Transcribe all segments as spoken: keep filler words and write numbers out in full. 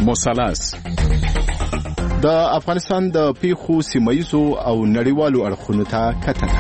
مثلث د افغانستان د پیښو سیمایزو او نړیوالو اړخونو ته کتنه.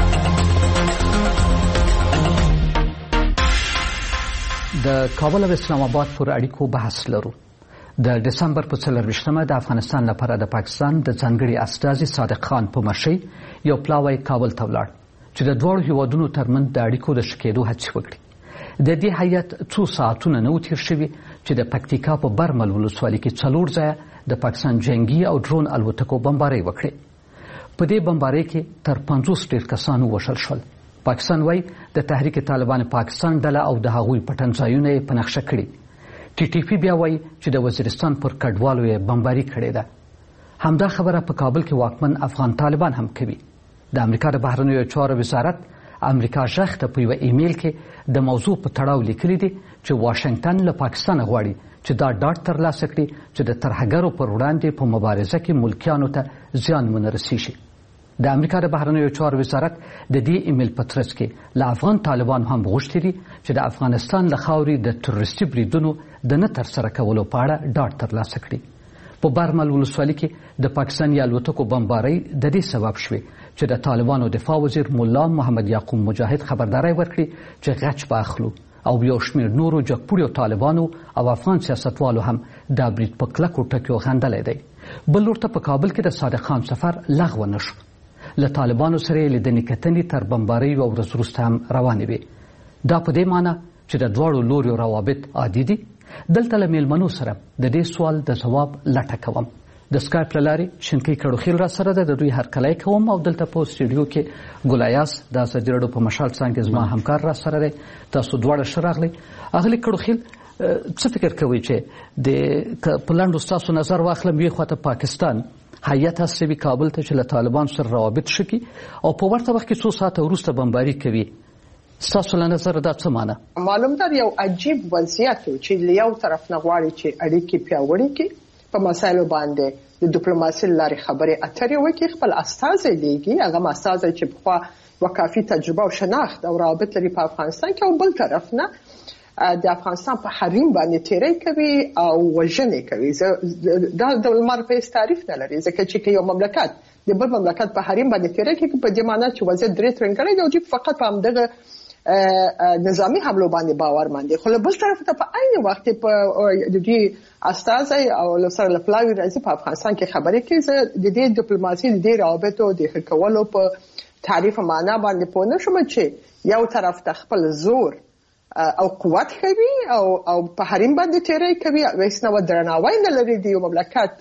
د کابل او اسلام آباد پر اړیکو بحث لرو. د دسمبر په څلرویشتمه د افغانستان لپاره د پاکستان د ځانګړي استازي صادق خان په مشرۍ یو پلاوی کابل ته ولاړ چې د دواړو هیوادونو ترمنځ د اړیکو د ښه کېدو هڅې وکړي. د دې هیات څو ساعتونه نه و تېر شوي چې د پکتیکا په برمل ولسوالۍ کې څلور ځایه د پاکستان جنگي او ډرون الوتکو بمبارۍ وکړې. په دې بمبارۍ کې تر پنځوس ډېر کسان ووژل شول. پاکستان وایي د تحریک طالبان پاکستان ډله او د هغوی پټنځایونه یې په نقشه کړي. ټي ټي پي بیا وایي چې د وزیرستان پر کډوالو یې بمباري کړې ده. همدا خبره په کابل کې واکمن افغان طالبان هم کوي. د امریکا د بهرنیو چارو وزارت امریکا ژغ ته په یوه ایمیل کې د موضوع په تړاو لیکلي دي چې واشنګټن له پاکستانه غواړي چې دا ډاډ ترلاسه کړي چې د ترهګرو پر وړاندې په مبارزه کې ملکیانو ته زیان ونه رسیږي. د امریکا د بهرنیو چارو وزارت د دې ایمیل په ترڅ کې له افغان طالبان هم غوښتي دي چې د افغانستان له خاورې د تروریستي بریدونو د نه ترسره کولو په اړه ډاډ ترلاسه کړي. په برمل ولسوالۍ کې د پاکستاني الوتکو بمبارۍ د دې سبب شوې چې د طالبانو دفاع وزیر مولا محمد یعقوب مجاهد خبرداری ورکړي چې غچ به اخلو او یو شمېر نورو جګپوړیو طالبانو او افغان سیاستوالو هم دا برید په کلکو ټکیو غندلی دی. بل لور ته په کابل کې د صادق خان سفر لغوه نه شو. له طالبانو سره یې لیدنې کتنې تر بمبارۍ یوه ورځ وروسته هم روانې وې. دا په دې معنی چې د دواړو لوریو روابط عادي دي. دلته له میلمنو سره د دې سوال د ځواب لټه کوم. د سکایپ له لارې شنکۍ کړوخیل را سره ده. د دوی هرکلی کوم او دلته په سټوډیو کې ګلایاس د ازادي راډیو په مشال څانګه کې زما همکار را سره دی. تاسو دواړه ښه راغلئ. اغلې کړوخیل څه فکر کوئ چې د په لنډو ستاسو نظر واخلم یوې خواته پاکستان هیات استوي کابل ته چې له طالبان سره روابط ښه کړي او په ورته وخت کې څو ساعته وروسته بمباري کوي. ستاسو له نظره دا څه معنی؟ معلوم ده یو عجیب وضعیت چې له یو طرف نه غواړي چې اړیکې پیاوړې کړي، په مسایلو باندې د ډیپلوماسۍ له لارې خبرې اترې وکړي، خپل استازی لیږي، هغه استازی چې پخوا وکافي تجربه او شناخت او روابط لري په افغانستان کې، او بل طرف نه د افغانستان په حریم باندې تیری کوي او وژنې کوي. دا د لمر په تعریف نه لري، ځکه چې یو مملکت د بل مملکت په حریم باندې تیری کوي په دې معنی چې وضعیت درې ترنګړی دی او چې فقط په همدغه نظامی حملو باندې باور مندي. خو له بل طرف ته په عین وخت په د دې استازي او سره لپلاوی راځي په افغانستان کې خبرې کوي. د دې ډیپلوماسي د دې روابطو د ښه کولو په تعریف معنا باندې پوه نه شوم چې یو طرف ته خپل زور او قوت کوي او او په حریم باندې تیری کوي، هیڅ نوع درناوی نه لري د یو مملکت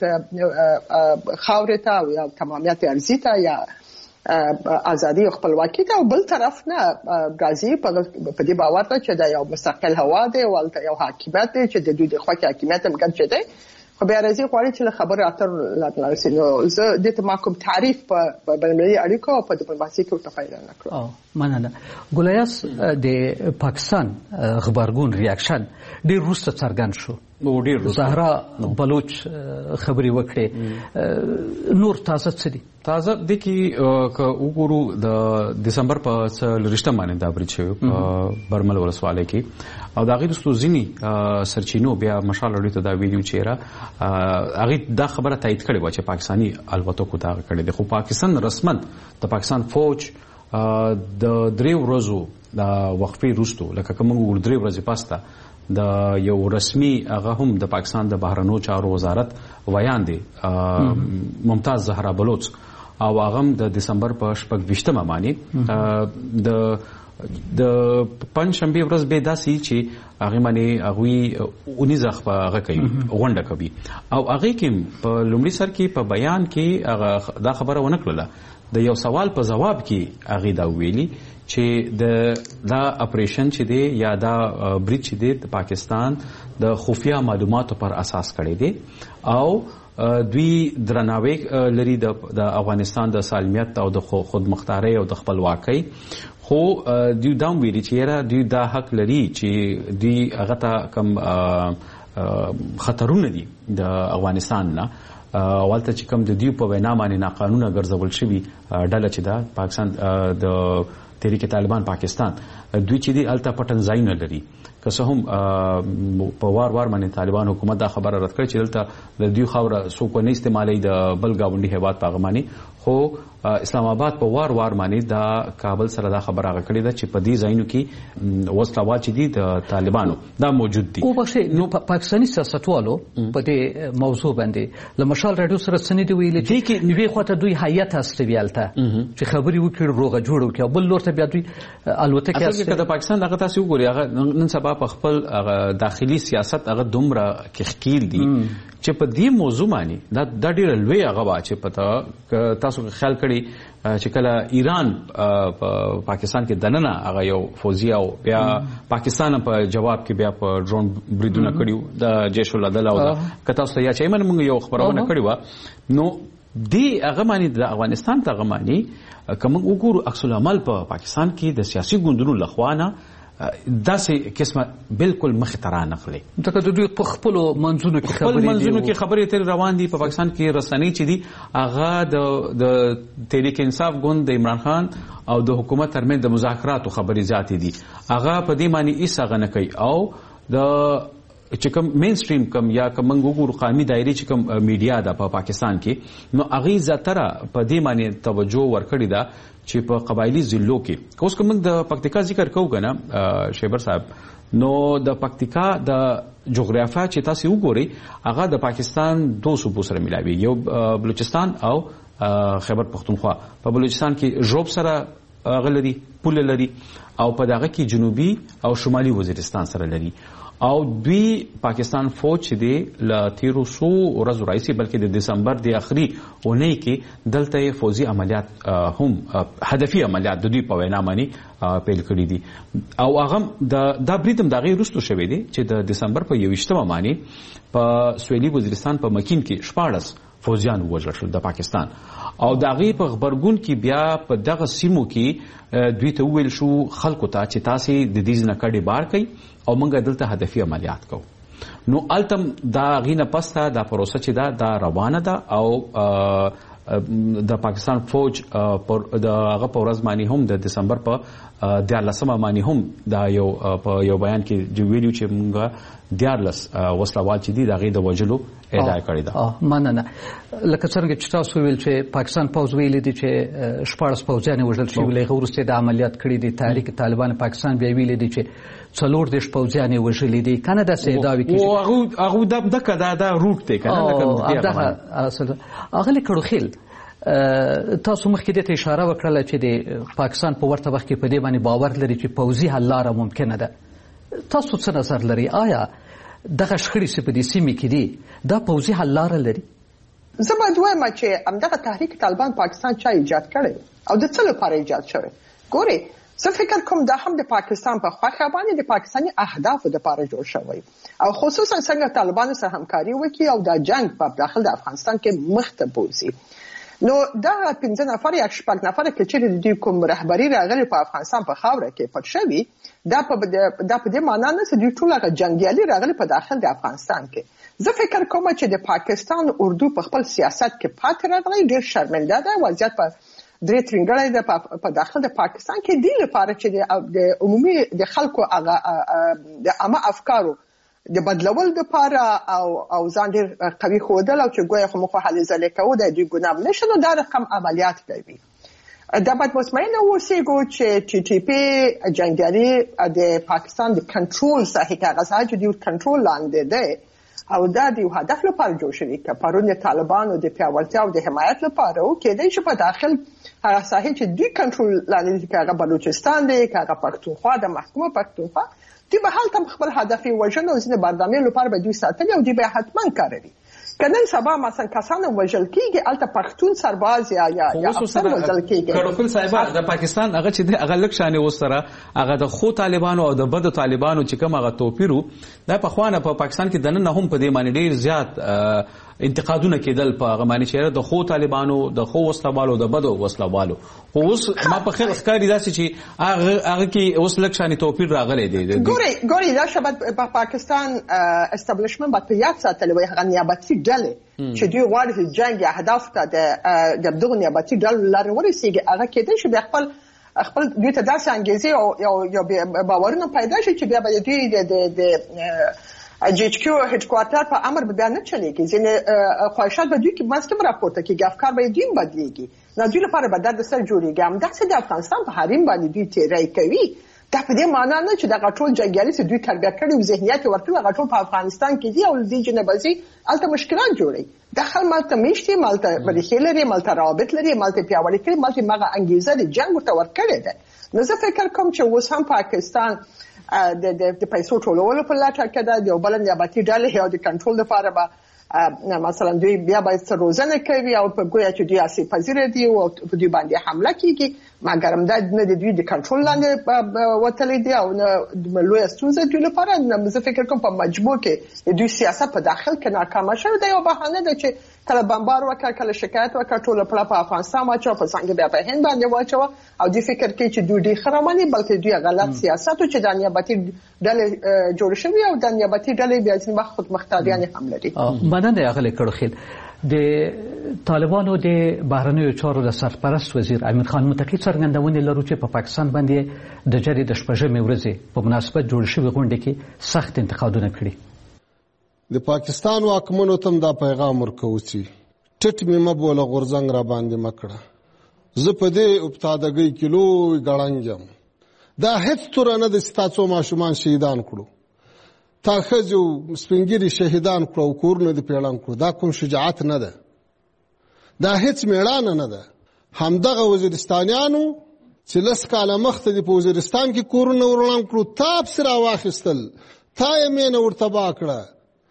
خاورې ته او یا تمامیت ارضي ته یا ازادي او خپلواکي ته، او بل طرف نه غازی په دې باور ده چې دا یو مستقل هوا دی او یو حاکمیت دی چې د دوی د خوښه حاکمیت هم ګڼل دی. خو بیا راځي غواړي چې له خبرو اترو لاندې نو زه د ما کوم تعریف په بین‌المللي اړیکو او په ډیپلوماسي کې ورته فایده نه کړم. او مننه. ګلایاس د پاکستان خبرګون ریاکشن ډیر وروسته څرګند شو. زهرا بلوچ خبري وکړي. نور تازه څه دي؟ تازه د کی ک وګورو د دسمبر په لریشته باندې دا برید شوی په برمل ولسوالۍ کې او دا غیر ستوزینی سرچینو بیا مشال لري ته دا ویډیو چیرې هغه دا خبره تایید کړې و چې پاکستانی الوتکو دا کړې ده. خو پاکستان رسمن د پاکستان فوج د درې ورځو د وقفې وروسته لکه کوم ور درې ورځې پاسته د یو رسمي هغه هم د پاکستان د بهرنیو چارو وزارت ویان دی ممتاز زهرا بلوچ او هغه د دسمبر په شپږ ویشتمه باندې د د پنځشنبه ورځ به داسي چې هغه باندې هغه اونیزه په هغه کوي غونډه کوي او هغه کې په لومړي سر کې په بیان کې هغه دا خبره ونه کړله. د یو سوال په جواب کې هغه دا ویلي چې د دا اپریشن چې دی یا دا برید چې دی د پاکستان د خفیه معلوماتو پر اساس کړی دی او دوی درناوی لري د افغانستان د سالمیت او د خودمختارۍ او د خپلواکۍ. خو دوی دا ویلي چې یاره دوی دا حق لري چې دوی هغه ته کم خطرونه دي د افغانستان نه اولته چې کوم د دیو په وینا باندې ناقانونه ګرځول شوی ډله چې دا پاکستان د تحریک طالبان پاکستان دوی چې دی الته پټن ځای نه لري که څه هم په وار وار باندې طالبان حکومت دا خبره رد کړې چې دلته د دوی خاوره څوک نه استعمالوي د بل ګاونډي هیواد په هغه باندې، خو اسلام آباد په وار وار باندې دا کابل سره دا خبره هغه کړې ده چې په دې ځایونو کې وسلوال چې دي د طالبانو دا موجود دي. او بخښئ، نو پاکستاني سیاستوالو په دې موضوع باندې له مشال راډیو سره څه نه دي ویلي چې یوې خواته دوی هیات استوي هلته چې خبرې وکړي روغه جوړه وکړي او بل لور ته بیا دوی الوتکې اصل کې د پاکستان دغه تاسو وګورئ هغه نن سبا په خپل داخلي سیاست هغه دومره کې ښکیل دي چې په دې موضوع باندې دا د ډېر لوی هغه وا چې پته تاسو خیال کړي چې کله ایران په پاکستان کې دننه هغه یو فوجي او بیا پاکستان په جواب کې بیا په ډرون بریدونه کړیو د جیش العدل او کته تاسو یا چې من موږ یو خبرونه کړی و نو دی هغه معنی د افغانستان ته هغه معنی کوم وګورو عکس العمل په پاکستان کې د سیاسي ګوندونو لخوانه داسې قسمه بالکل مخې ته رانغلي ځکه د دوی په خپلو منځونو کې خبرې دي منځونو کې خبرې تر روان دي په پاکستان کې رسنۍ چې دي هغه د د تحریک انصاف ګوند د عمران خان او د حکومت ترمنځ د مذاکراتو خبرې زیاتې دي هغه په دې معنی هیڅ هغه نه کوي او د چې کوم مین سټریم کوم یا کوم وګورو قومي دایره چې کوم میډیا ده په پاکستان کې نو هغه زیاتره په دې معنی توجه ورکړي ده چې په قبایلی ضلعو کې اوس کوم د پکتیکا ذکر کوو کنه شیبر صاحب نو د پکتیکا د جغرافیا چې تاسو وګورئ هغه د پاکستان دوه صوبو سره ملاوي یو بلوچستان او خیبر پختونخوا په بلوچستان کې ژوب سره غلري پول لري او په دغه کې جنوبي او شمالي وزیرستان سره لري او دوی پاکستان فوج چې دی ل تیرو سو ورځو راځي بلکې د دسمبر د اخري اونۍ کې دلته فوجي عملیات هم هدفي عملیات د دوی په وینا باندې پیل کړی دي او هغه د دا بریدم د غیر رستو شوی دی چې د دسمبر په یوویشتمه باندې په سویلي وزیرستان په مکین کې شپاړس فوجیان ووژل شول د پاکستان او د هغې په غبرګون کې بیا په دغه سیمو کې دوی ته وویل شو خلکو ته چې تاسې د دې نه کډې بار کوئ او موږ دلته هدفي عملیات کوو نو التم دا غینه پسته دا پروسه چې دا دا روانه ده او د پاکستان فوج د هغه په ورځ باندې هم د دسمبر په دیارلسمه باندې هم دا یو په یو بیان کې ویلو چې موږ دیارلس وسلوال چې دي د هغې د وژلو ادعا کړې ده. مننه. لکه څرنګه چې تاسو ویل چې پاکستان پوځ ویلي دي چې شپاړس پوځیان وژل شوي له هغه وروسته د عملیات کړي دي تحریک طالبان پاکستان بیا ویلي دي چې څلور دېرش پوځیان یې وژلي دي کنه داسې ادعاوې کېږي هغه دغه دا دا روټ دی که نه دغه اغلې کړوخیل تاسو مخکې دې ته اشاره وکړله چې د پاکستان په ورته وخت کې په دې باندې باور لري چې پوځي حل لاره ممکنه ده تاسو څه نظر لري آیا دغه شخړې چې په دې سیمې کې دي دا پوځي حل لاره لري؟ زه باید وایم چې همدغه تحریک طالبان پاکستان چا ایجاد کړی او د څه لپاره ایجاد شوی ګورئ زه فکر کوم دا هم د پاکستان په خوښه باندې د پاکستاني اهدافو لپاره جوړ شوی او خصوصا څنګه طالبانو سره همکاري وکړي او دا جنگ په داخل د افغانستان کې مخ ته بوځي نو دا پنځه نفر یا شپږ نفر کې چې د دوی کوم رهبري راغلي په افغانستان په خاوره کې پټ شوي دا په دا په دې معنا نه چې دوی ټول هغه جنګیالي راغلي په داخل د افغانستان کې زه فکر کوم چې د پاکستان اردو په خپل سیاست کې پاتې راغلی ډېر شرمنده ده وضعیت په درې ترنګړی ده په داخل د پاکستان کې دی لپاره چې د عمومي د خلکو هغه د عامه افکارو د بدلول لپاره او او ځان ډېر قوي ښودل او چې ګویا خو موږ هلې ځلې کوو د دوی ګناه نشته نو دا رقم عملیات کوي دا باید مطمئنه اوسېږو چې ټي ټي پي جنګیالي د پاکستان د کنټرول ساحې کې هغه ساحه چې د کنټرول لاندې دی او دا د یو هدف لپاره جوړ شوي که پرون د طالبانو د پیاوړتیا او د حمایت لپاره و کېدای شي په داخل هغه ساحې چې دوی کنټرول لاندې دي که هغه بلوچستان دی که هغه پښتونخوا د محکومه پښتونخوا دوی به هلته خپل هدف یې وژنه او ځینې بردامۍ لپاره به دوی ساتلي او دوی به حتما کاروي که نن سبا مثلا کسان وژل کېږي هلته پښتون سرباز یا یا افسر وژل کېږي کړوخیل صاحبه د پاکستان هغه چې دی هغه لږ شانې اوس سره هغه د ښو طالبانو او د بدو طالبانو چې کوم هغه توپیر و دا پخوانه په پاکستان کې دننه هم په دې باندې ډېر زیات انتقادونه کېدل په هغه باندې چې د ښو طالبانو د ښو وسلوالو د بدو وسلوالو خو اوس ما په خیر ښکاري داسې چې هغه هغه کې اوس لږ شانې توپیر راغلی دی ګورئ ګورئ دا شبت په پاکستان استابلیشمنت باید په یاد ساتلی وای هغه نیابتي ډلې چې دوی غواړي چې جنګ یا اهداف ته د دغو نیابتي ډلو لارې ورسېږي هغه کېدای شي د خپل خپل دوی ته داسې انګیزې او یو باورونه پیدا شي چې بیا به دوی د جی ایچ کیو هډ کوارټر په امر بیا نه چلیږي. ځینې خواهشات به دوی کې منځ کې راپورته کېږي، افکار به دوی بدلېږي. نو دوی لپاره به درد سر جوړېږي. همداسې د افغانستان په حریم باندې دوی تیری کوي. دا په دې معنا نه چې دغه ټول جنګیالي چې دوی تربیه کړي او ذهنیت یې ورکړي هغه ټول په افغانستان کې دي او د جنبازي هلته مشکلات جوړوي. داخل مالته میشتي، مالته بریښې لري، مالته روابط لري، مالته پیاوړي کړي، مالته مغه انګیزه د جنګ ورته ورکړې ده. نو زه فکر کوم چې اوس هم پاکستان د د پیسو ټولولو په لټه کې ده. د یو بل نیابتي ډلې یا د کنټرول لپاره به مثلا دوی بیا باید روزنه کوي او په ګویا چې دوی اسی پذیر دي او په دوی باندې حمله کوي، مګر هم دا نه د دوی د کنټرول لاندې وتلې دي او نه لوی ستونزه دوی لپاره. زه فکر کوم په مجموع کې دوی سیاست په داخل کې ناکامه شوی دی. یو بهانه ده چې کله بمبار وکړ، کله شکایت وکړ، ټول پړه په افغانستان واچو، په څنګه بیا په هند باندې واچو او دوی فکر کوي چې دوی ډېر خرمني بلکې دوی غلط سیاست او چې د نیابتي ډلې جوړ شوی او د نیابتي ډلې بیا ځینې وخت خود مختاریان هم لري. مننه اغلی کړوخیل. د طالبانو د بهرنیو چارو د سرپرست وزیر امیر خان متقی څرګندونې لرو چې په پاکستان باندې د جری د شپږمې ورځې په مناسبت جوړ شوی غونډه کې سخت انتقادونه کړي. د پاکستان واکمنو تم دا پیغام ورکوي چې ټټ مې مبوله غورځنګ را باندې مکړه، زه په دې ابتداګۍ کې لوی ګړنګ یم. دا هیڅ توره نه د ستاسو ماشومان شهیدان کړو، تا ښځو سپینګیري شهیدان کړو او کورونه دې پیړان کړو. دا کوم شجاعت نه ده، دا هیڅ میړانه نه ده. همدغه وزیرستانیانو چې لس کاله مخته دې په وزیرستان کې کورونه ورړان کړو، تا پسې راواخیستل، تا یې مینه ورتباه کړه.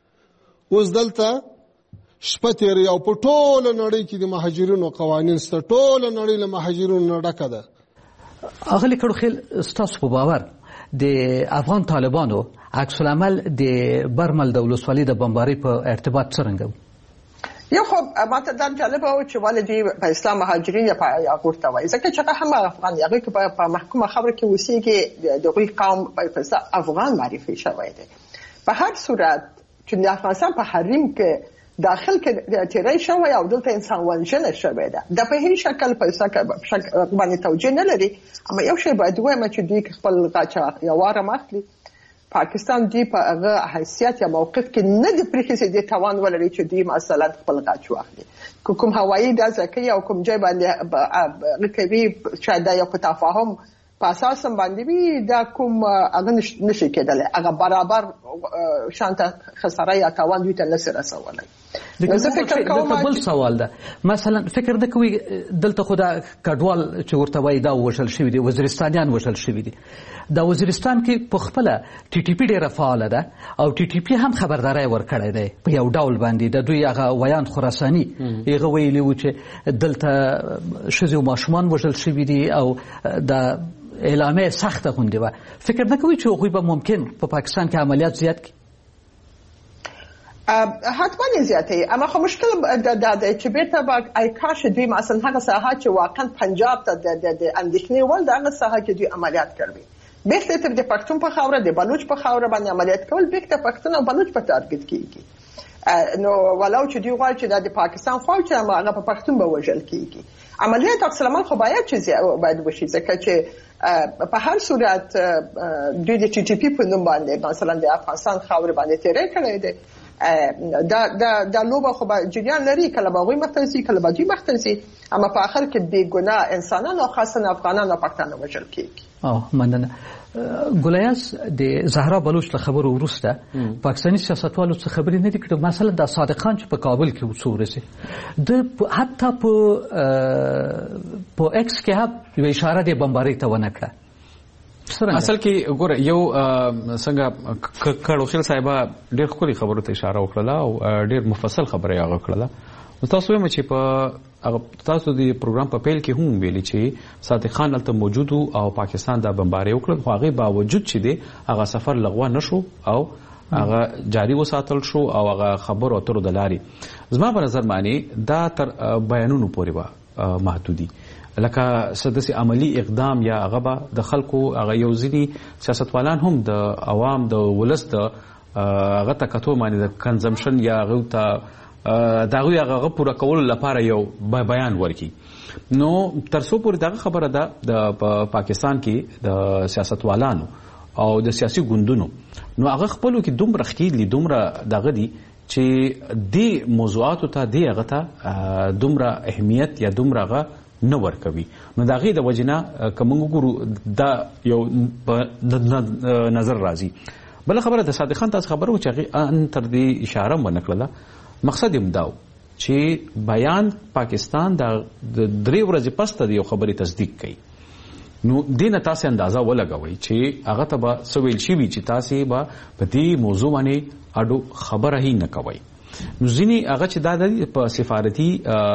اوس دلته شپه تېروي او په ټوله نړۍ کې د مهاجرینو قوانین شته، ټوله نړۍ له مهاجرینو نه ډکه ده. اغلی کړوخیل، ستاسو په باور د افغان طالبانو عکس العمل د برمل د ولسوالۍ د بمبارۍ په ارتباط څرنګه و؟ یو خو ماته دا جالبه و چې ولې دوی په اسلام مهاجرین په هغه ورته وایي، ځکه چې هغه هم افغان دي، هغوی که په محکومه خبره کې اوسېږي د هغوی قوم په افغان معرفي شوی دی. په هر صورت چې د افغانستان په حریم کې داخل کې تیری شوی او دلته انسان وژنه شوې ده، د په هیڅ شکل په شکل باندې توجیه نه لري. اما یو شی باید ووایم چې دوی خپل غاچه یا واره اخلي. پاکستان دوی په هغه حیثیت یا موقف کې نه د پرېښي دې توان ولري چې دوی مثلا خپل غاچ واخلي. کوم هوایي ډزه کوي او کوم ځای باندې کوي شاید دا یو په تفاهم په اساس باندې وي، دا کوم هغه نشي کېدلی، هغه برابر شانته خساره یا تاوان دوی ته نشي رسولی. دغه فکر کوم بل سوال ده، مثلا فکر نه کوي دلته خو دا کډوال چې ورته وایي دا وژل شوي دي، وزیرستانیان وژل شوي دي. دا وزیرستان کې په خپله ټي ټي پي ډېره فعاله ده او ټي ټي پي هم خبرداری ورکړی دی په یو ډول باندې. د دوی هغه ویان خراساني هغه ویلي و چې دلته ښځې او ماشومان وژل شوي دي او د اعلامیه سخته غوندې وه. فکر نه کوي چې هغوی به ممکن په پاکستان کې عملیات زیات کړي؟ حتما یې زیاتوي، اما خو مشکل دا دی چې بیرته به ای کاش دوی مثلا هغه ساحه چې واقعا پنجاب ته د اندېښنې وړ د هغه ساحه کې دوی عملیات کوي، بیرته تر د پښتون په خاوره د بلوچ په خاوره باندې عملیات کول بیرته پښتون او بلوچ په ټارګټ کېږي. نو ولو چې دوی غواړي چې د پاکستان خوا چې هغه په پښتون به وژل کېږي. عملیات عکس العمل خو باید چې باید وشي، ځکه چې په هر صورت دوی د ټي ټي پي په نوم باندې مثلا د افغانستان خاورې باندې تیری کړی دی. دا دا دا لوبه خو به جریان لري، کله به هغوی مخته ځي کله به دوی مخته ځي، اما په آخر کې بېګناه انسانان او خاصا افغانان او پښتانه وژل کېږي. او مننه. ګولیاس د زهرا بلوچ له خبرو وروسته پاکستاني سیاستوالو څه خبرې نه دي کړې. مثلا د صادق خان چې په کابل کې څو ورځې د حتی په په ایکس کې هم یوه اشاره د بمبارۍ ته ونه کړه. اصل کې ګوره یو څنګه کړوخیل صاحبه ډېر ښکلې خبرو ته اشاره وکړله او ډېر مفصل خبره یې هغه کړله. تاسو وایم چې په تاسو د پروګرام په پیل کې هم ویلي چې صادق خان هلته موجود او پاکستان دا بمبارۍ وکړه، خو هغې باوجود چې دی هغه سفر لغوه نه شو او هغه جاري وساتل شو او هغه خبرو اترو د لارې زما په نظر باندې دا تر بیانونو پورې به محدودي، لکه څه داسې عملي اقدام یا هغه به د خلکو هغه یو ځینې سیاستوالان هم د عوام د ولس د هغه ته کتو باندې د کنزمشن یا هغو ته د هغوی هغه پوره کولو لپاره یو بیان ورکړي. نو تر څو پورې دغه خبره ده د پاکستان کې د سیاستوالانو او د سیاسي ګوندونو نو هغه خپلو کې دومره ښکیل دي، دومره دغه دي چې دې موضوعاتو ته دې هغه ته دومره اهمیت یا دومره هغه نه ورکوي. نو د هغې د وجې نه که موږ وګورو دا یو په نظر راځي. بله خبره د صادق خان تاسو خبره و چې هغې ان تر دې اشاره هم ونه کړله. مقصد یې هم دا و چې بیان پاکستان د درې ورځې پس ته د یو خبرې تصدیق کوي. نو دې نه تاسې اندازه ولګوئ چې هغه ته به څه ویل شوي چې تاسې به په دې موضوع باندې اډو خبره هی نه کوئ. نو ځینې هغه چې دا د په سفارتي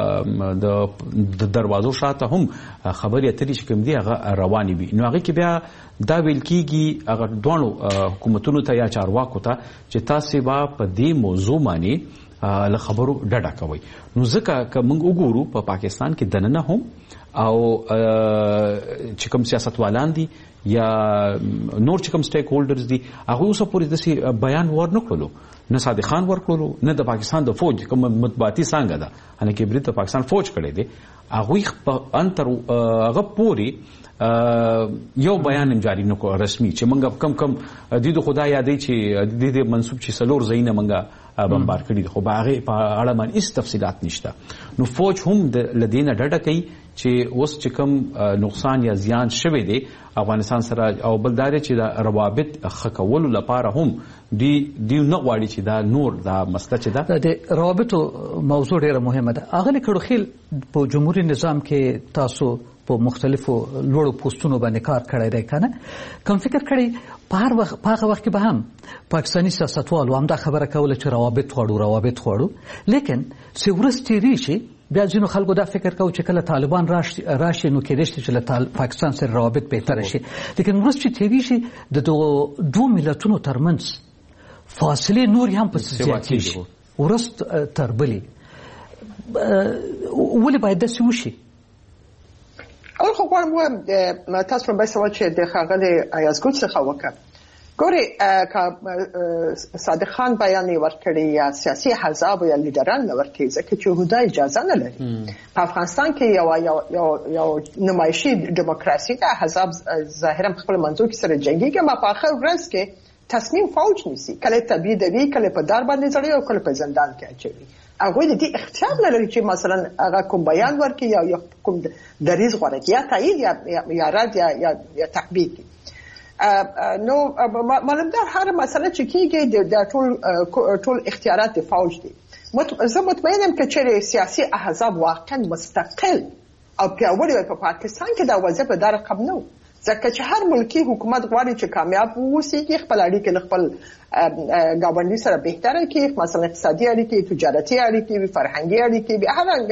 د دروازو شاته هم خبرې اترې چې کوم دي هغه روانې وي. نو هغې کې بیا دا ویل کېږي هغه دواړو حکومتونو ته یا چارواکو ته چې تاسې به په دې موضوع باندې له خبرو ډډه کوئ. نو ځکه که موږ وګورو په پاکستان کې دننه هم او چې کوم سیاستوالان دي یا نور چې کوم سټیک هولډرز دي هغوی اوسه پورې داسې بیان ور نه کړلو، نه صادق خان ور کړلو، نه د پاکستان د فوج کوم مطبوعاتي څانګه ده هلکې برید د پاکستان فوج کړی دی هغوی ان تر هغه پورې یو بیان جاری نه کړو رسمي چې موږ کم کم د خدا یادوي چې د دې منسوب چې څلور ځایونه موږ بمبار کړي دي، خو په هغې په اړه باندې هېڅ تفصیلات نشته. نو فوج هم له دې نه ډډه کوي چې اوس چې کوم نقصان یا زیان شوی دی افغانستان سره، او بل دا دی چې د روابط ښه کولو لپاره هم دوی دوی نه غواړي چې دا نور دا مسله چې ده د روابطو موضوع ډېره مهمه ده. اغلې کړوخیل په جمهوري نظام کې تاسو په مختلفو لوړو پوسټونو باندې کار کړی دی که نه؟ کوم فکر کړی په هر وخت په هغه وخت کې به هم پاکستاني سیاستوالو همدا خبره کوله چې روابط غواړو روابط غواړو، لیکن چې ورځ تېرې شي بیا ځینو خلکو دا فکر کوي چې کله طالبان راشي نو کېدای شي چې له پاکستان سره روابط بهتره شي. لیکن ورځ چې تېرې شي د دغو دوو ملتونو ترمنځ فاصلې نورې هم پسې زیاتېږي ورځ تر بلې. ولې باید داسې وشي؟ اول خو غواړم ووایم تاسو په بل سوال چې د ښاغلي ایازګل څخه وکړم. ګورې که صادق خان بیان یې ورکړی یا سیاسي احزاب یا لیډران نه ورکوي ځکه چې هودا اجازه نه لري. په افغانستان کې یو یو نمایشي ډیموکراسي ده، احزاب ظاهرا خپل منځو کې سره جنګېږي، اما په آخر ورځ کې تصمیم فوج نیسي، کله تبعیدوي، کله په دار باندې ځړوي او کله په زندان کې اچوي. هغوی د دې اختیار نه لري چې مثلا هغه کوم بیان ورکړي یا کوم دریځ غوره کړي، یا تایید یا رد یا تحبیک. نو معلومدار هر مسله چې کېږي د ټول ټول اختیارات د فوج دي. زه مطمئن یم که چېرې سیاسي احزاب واقعا مستقل او پیاوړي وي په پاکستان کې دا وضع په دا رقم نه و، ځکه چې هر ملکي حکومت غواړي چې کامیاب واوسي، خپل اړیکې له خپل ګاونډي سره بهتره کړي، مثلا اقتصادي اړیکې، تجارتي اړیکې، فرهنګي اړیکې،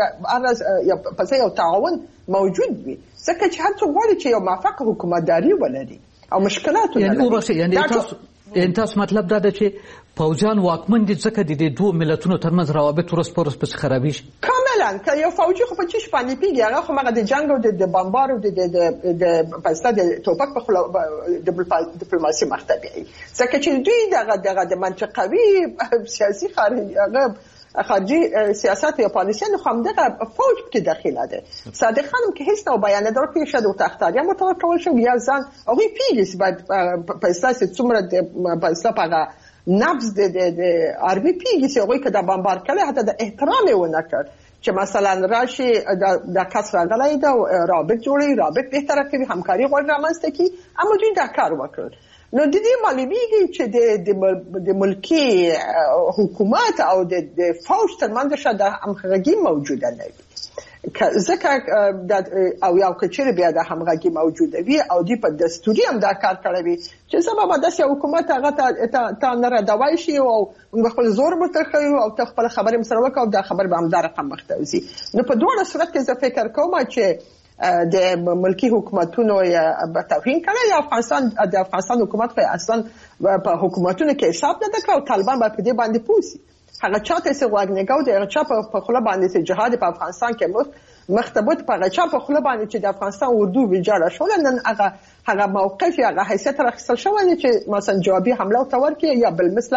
هر پسې یو تعاون موجود وي، ځکه چې هر څوک غواړي چې یو موفق حکومتداري ولري او مشکلات ولري. یعنی تاسو یعنی تاسو مطلب دا ده چې پوځیان واکمن دي ځکه د دې دوه ملتونو ترمنځ روابط ورځ په ورځ پسې خرابېږي. کاملا که یو فوجي خو په چی شپانې پیږي، هغه خو هغه د جنګ او د بمبار او د پسته د توپک په خوله ډیپلوماسي مخته بیایي، ځکه چې دوی دغه دغه د منطقوي سیاسي خارجي خارجي سیاست یا پالیسیانو خو همدغه فوج کې داخله ده. صادق خانم که هیڅ نوع بیان نداره که شاید او تختاریا متوقع شو یا ځان هغوی پیږي چې باید په اساس څومره په اساس هغه نبض د آرمي پیږي چې هغوی که دا بمبار کړی حتی د احترام یې ونه کړ چې مثلا راشي دا کس راغلی ده رابط جوړوي، رابط بهتره کوي، همکاري غواړي رامنځته کړي، اما دوی دا کار وکړ. نو د دې معلومیږي چې د د ملکي حکومت او د فوج ترمنځ شاید همغږي موجوده نه وي، ځکه او یو کچېرې بیا د همغږي موجوده وي او دوی په دستوري هم دا کار کړی وي چې زه به داسې حکومت هغه ته نه ردوی شي او موږ خپل زور به تر ښیو او ته خپله خبرې هم سره وکړه او دا خبر به همدا رقم مخته وځي. نو په دواړه صورت کې زه فکر کوم چې د ملکی حکومتونو به توهین کړی یا افغانستان د افغانستان حکومت خو اصلا په حکومتونو کې حساب نه ده کړی او طالبان به په دې باندې پوه شي. هغه چا ته چې غوږ نه ږدي، هغه چا په خوله باندې چې جهاد په افغانستان کې مخته بود، په هغه چا په خوله باندې چې د افغانستان اردو ویجاړه شوله، نن هغه هغه موقف یا هغه حیثیت راخیستل شوی چې مثلا جوابي حمله ورته ورکړي یا بالمثله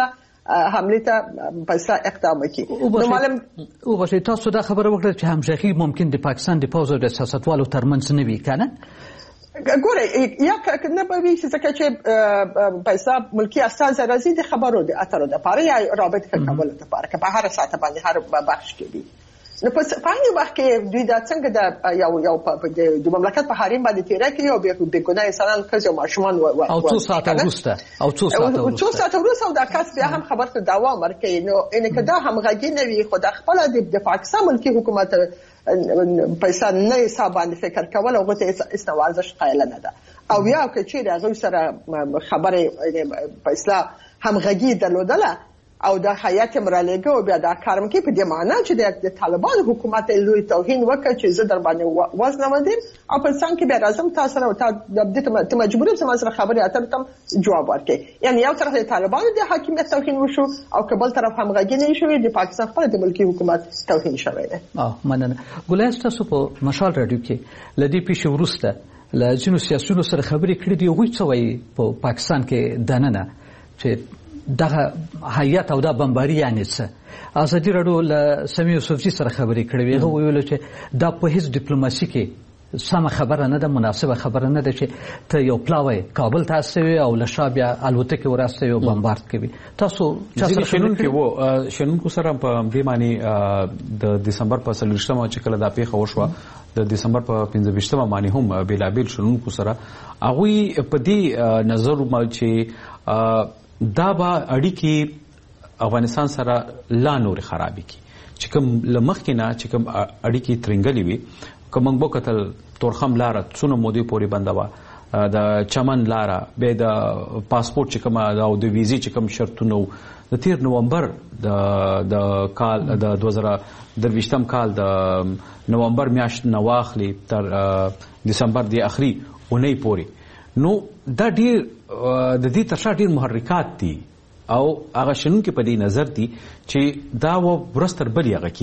حمله ته پسا اقدام وکړي. نو معلوم او بشي تاسو دا خبره وکړه چې همغږي ممکن د پاکستان د پوځ او د سیاستوالو ترمنځ نه وي کنه. ګوره یا نه به وي ځکه چې پیسې ملکی اساس راځي د خبرو د اترو د پاره یا رابط کول د پاره که په هر ساعت باندې هر بخش کې دي. نو په پایني وخت کې دوی دا څنګه د یو یو د مملکت په حریم باندې تیرا کوي او به د ګناه انسانان کز او ماشومان او څو ساعت وروسته او څو ساعت وروسته څو ساعت وروسته دا کس بیا هم خبر ته دوام ورکوي. نو ان کدا هم غږی نه وي خو د خپل د پاکستان ملکی حکومت پیسې نه حساب باندې فکر کول او غوته استوازش قایل نه ده او یا که چې هغه سره خبره پیسې هم غږی درلودله او د حیات مرالېګو او بیا دا کارم کې په دې معنی چې د طالبان حکومت لوی توهین وکړي چې زه در باندې وزن ودیم او په څنګه کې بیا راځم تاسو سره او د ته مجبور یم سره خبرې اترې تم جواب ورکړي. یعنی یو طرف د طالبان د حاکمیت توهین وشو او کبل طرف هم غږی نه شوی د پاکستان خپل د ملکی حکومت توهین شوی دی. اه مننه. ګولای تاسو په مشال رادیو کې لدی پیښ ورسته ل جنو سیاسيونو سره خبرې کړې دی وایي څه وایي په پاکستان کې دننه چې دغه حیات او دا بمباری یعنی څه. ازادي راډیو له سمیع یوسفزي سره خبرې کړې وي. هغه ویل چې دا په هیڅ ډیپلوماسي کې سمه خبره نه ده، مناسبه خبره نه ده چې ته یو پلاوی کابل ته استوي او له شا بیا الوتکې ورستوي او بمبارد کوي. تاسو چا سره شنون کې وو شنونکو سره په دې معنی د دسمبر په څلوېښتمه چې کله دا پیښه وشوه د دسمبر په پنځه ویشتمه باندې هم بیلابیل شنونکو سره هغوی په دې نظر چې دا به اړیکې افغانستان سره لا نور خرابې کی چې کوم لمخ کې نه چې کوم اړیکې ترنګلې وي کوم موږ کتل تورخم لاره څونه مودې پورې بنده وه د چمن لاره به د پاسپورت چې کوم او د ویزې چې کوم شرطونه د تیر نومبر د د کال د دوه زره درویشتم کال د نومبر میاشت نه واخلي تر دسمبر د اخري اونۍ پورې. نو دا ډیر د دې تر شا ډیر محرکات دي او هغه شنونکي په دې نظر دي چې دا و ورستر بلی هغه